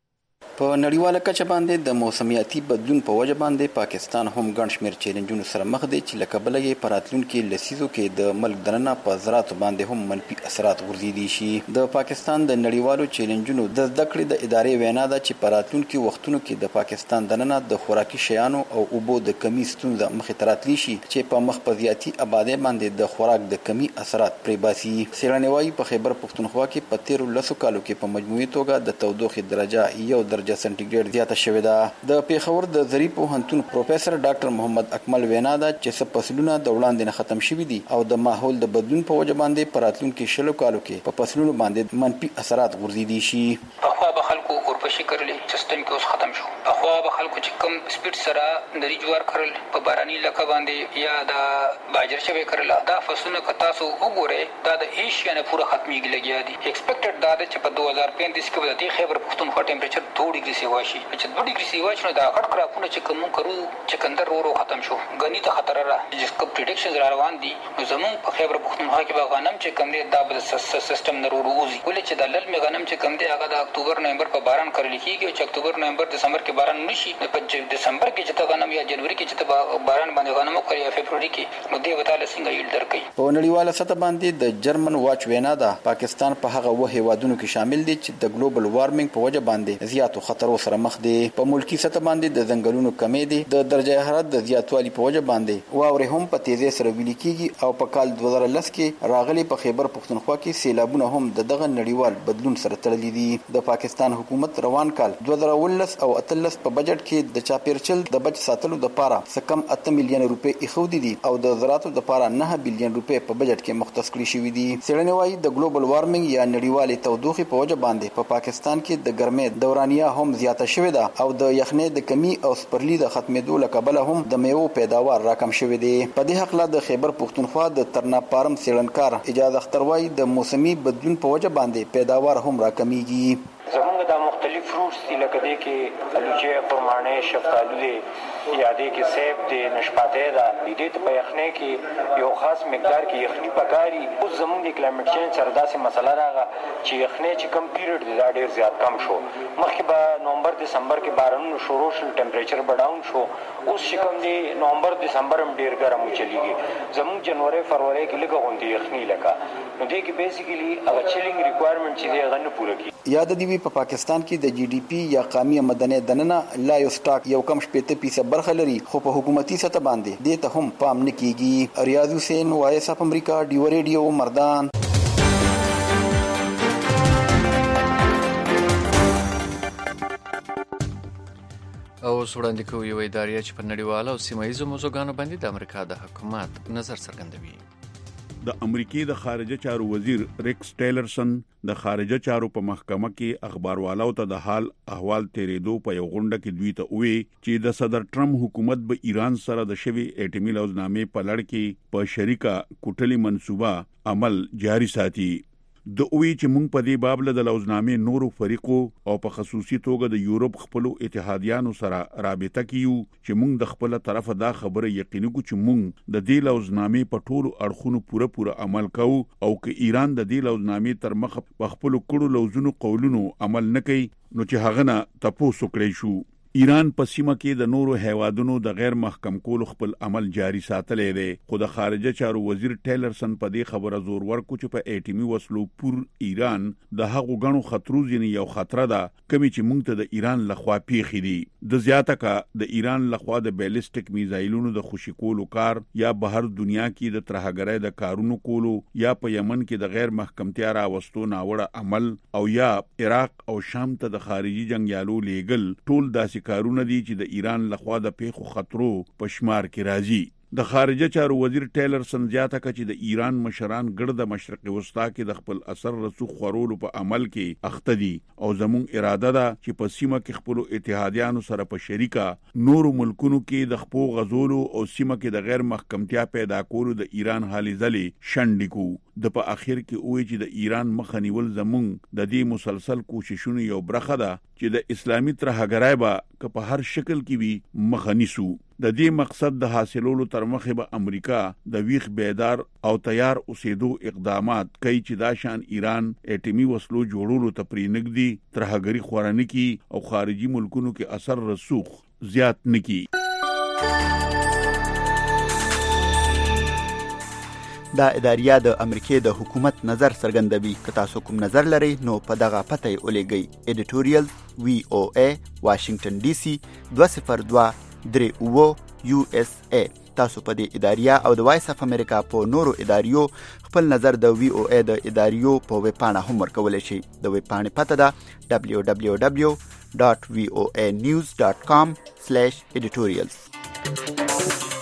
په نړیواله کچه باندې د موسمیاتي بدلون په وجه باندې پاکستان هم ګڼ شمېر چیلنجونو سره مخ دی چې لکه بله یې په راتلونکي لسیزو کې د ملک دننه په زراعتو باندې هم منفي اثرات غورځېدی شي. د پاکستان د نړیوالو چیلنجونو د زده کړې د ادارې وینا ده چې په راتلونکي وختونو کې د پاکستان دننه د خوراکي شیانو او اوبو د کمی ستونزه مخې ته راتلی شي چې په مخ په زیاتي آبادۍ باندې د خوراک د کمی اثرات پرې باسي. څېړنې وایي په خیبر پښتونخوا کې په تیرو لسو کالو کې په مجموعي توګه د تودوخې درجه یو درجه سنټیګریډ زیاته شوې ده. د پیښور د ظریف پوهنتون پروفیسور ډاکټر محمد اکمل وینا ده چې څه فصلونه د وړاندې نه ختم شوي دي او د ماحول د بدلون په وجه باندې په راتلونکي شلو کالو کې په فصلونو باندې منفي اثرات غورځېدی شي. پخوا به خلکو اورپشي کرلې سیستم کې اوس ختم شو. پخوا به خلکو چې کم سپیډ سره نری جوار کرل په باراني علاقه باندې یا د باجر شوی کرل دا فصلونه که تاسو وګورئ دا د ایشیا نه پوره ختمېږي لګیا دي. ایکسپیکټډ دا ده چې په دوه هزار پنځه کې به د خیبر پښتونخوا ټمپریچر دوه ډیګري سیوا شي. چې دوه ډیګري سیوا شي نو دا غټ کراپونه چې کوم کرو چکندر ورو ختم شو. غنی ته خطر را چې کوم پریډکشنز را روان دي نو زمون په خیبر پښتونخوا کې به غنم چې کوم دی دا به سیستم نه ورو وځي. ولې چې د لل می غنم چې کوم دی هغه د اکتوبر نومبر په باران کړل کېږي چې اکتوبر نومبر دسمبر کې باران نشي نو په دسمبر کې چې غنم یا جنوري کې چې باران باندې غنم کوي یا فبروري کې نو دی وتاله څنګه یل درکې. په نړیواله سطح باندې د جرمن واچ وینا ده پاکستان په هغه وه هیوادونو کې شامل دي چې د ګلوبل وارمنګ په وجه باندې زیاتو خطرو سره مخ دي. په ملکی سطح باندې د ځنګلونو کمې دي د درجه حرارت د زیاتوالي په وجه باندې واورې هم په تیزی سره ویلي کېږي او په کال دوه زره لس کې راغلي په خیبر پښتونخوا کې سیلابونه هم د دغه نړیوال بدلون سره تړلي دي. د پاکستان حکومت روان کال دوه زره ولس او اتلس په بجټ کې د چاپیرچل د بچ ساتلو د پاره سکم اته میلیون روپۍ ایښودي دي او د زراعتو د پاره نه بیلیون روپۍ په بجټ کې مختص کړي شوي دي. څېړنې وایي د ګلوبل وارمنګ یا نړیوالې تودوخې په وجه باندې په پاکستان کې د ګرمۍ دورانیه هم زیاته شوې ده او د یخنۍ د کمی او سپرلي د ختمېدو له کبله هم د میوو پیداوار راکم شوی دی. په دې حق له د خیبر پښتونخوا د ترناپارم څېړنکار اجازه اختر وایي د موسمي بدلون په وجه باندې پیداوار هم راکمیږي. زمونږ دا مختلف فروټس دي لکه دې کې الوچې خرمانې شفتالو دی یا دې کې سیب دی نشپاتې ده دې ته په یخنۍ کې یو خاص مقدار کې یخني پکاري. اوس زمونږ د کلایمټ چینج سره داسې مسله راغله چې یخنۍ چې کم پیریډ دی دا ډېر زیات کم شو. مخکې به نومبر دسمبر کې بارانونه شروع شول ټمپریچر به ډاون شو. اوس چې کوم دی نومبر دسمبر هم ډېر ګرم وچلیږي. زمونږ جنوري فروری کې لږه غوندې یخني لکه نو دې کې بیسیکلی هغه چیلینګ ریکوایرمنټ چې دی هغه نه پوره کېږي. یاد دی په پاکستان کې د جی ډي پی یا قومي مدني دننه لایو سټاک یو کم شپږ فیصد برخه لري خو په حکومتي سطح باندې دې ته هم پام نه کیږي. ریاض حسین وایس اف امریکا ډیو ریډیو مردان. او وړاندې کوي یو ادارې چې په نړیواله او سیمه ییزو موضوعګانو باندې د امریکا د حکومت نظر څرګندوي. د امریکای د خارجه چارو وزیر ریکس ټیلرسن د خارجه چارو په محکمه کې اخباروالو ته د حال احوال تیریدو په یو غونډه کې دوی ته وویل چې د صدر ټرمپ حکومت به ایران سره د شوی اټومي لوزنامې په لړ کې په شریکه کوټلي منصوبه عمل جاري ساتي. د اوی چې مونږ په دې باب له د لوزنامې نورو فریقو او په خصوصي توګه د یورپ خپل اتحادیانو سره رابطه کیو چې مونږ د خپل طرفه دا خبره یقیني کو چې مونږ د دې لوزنامې په ټولو اړخونو پوره پوره عمل کوو او که ایران د دې لوزنامې تر مخ په خپل کړو لوزونو قولونو عمل نه کوي نو چې هغه نه تاسو کړی شو. ایران په سیمه کې د نورو هیوادونو د غیر محکم کولو خپل عمل جاري ساتلې دی خو د خارجه چارو وزیر ټیلرسن په دې خبره زور ورکو چې په اټومي وسلو پور ایران د هغو غنو خطرو ځینې یو خطر ده کمی چې مونږ ته د ایران لخوا پیښې دي. د زیاته کا د ایران لخوا د بیلسټیک میزایلونو د خوشی کولو کار یا بهر دنیا کې د ترهګرۍ د کارونو کولو یا په یمن کې د غیر محکمتیا راوستو ناوړه عمل او یا عراق او شام ته د خارجي جنگیالو لیګل ټول داسې کارونه دي چې د ایران لخوا د پیښو خطرو په شمار کې راځي. د خارجه چارو وزیر ټیلرسن زیاته کړه چې د ایران مشران ګرد مشرق وسطا کې د خپل اثر رسوخ خورولو په عمل کې اخته دي او زموږ اراده ده چې په سیمه کې خپل اتحادیانو سره په شریکه نورو ملکونو کې د خپو غزولو او سیمه کې د غیر محکمتیا پیدا کولو د ایران حالي ځلې شنډ کو. د په اخر کې وایي چې د ایران مخه نیول زموږ د دې مسلسل کوششونو یو برخه ده چې د اسلامي ترهګرای به که په هر شکل کې وي مخنیسو. د دې مقصد د حاصلولو تر مخه به امریکا د ویخ بیدار او تیار اوسېدو اقدامات کوي چې دا شان ایران اټمی وسلو جوړولو ته پرېنګدي، ترهګری خورانه کی او خارجي ملکونو کې اثر رسوخ زیات نکي. دا اداریه د امریکای د حکومت نظر څرګندوي. که تاسو کوم نظر لرئ نو په دغه پته یې ولېږئ. ایډیټوریال وی او ای واشنگټن ډي سي دوه صفر دوه درې اووه یو اس ای. تاسو په دې اداریه او د وایس اف امریکا په نورو اداریو خپل نظر د وی او ای د اداریو په ویب پاڼه هم ورکولی شئ. د ویب پاڼې پته ده دبلیو دبلیو دبلیو ډاټ وی او ای نیوز ډاټ کام سلیش ایډیټوریالز.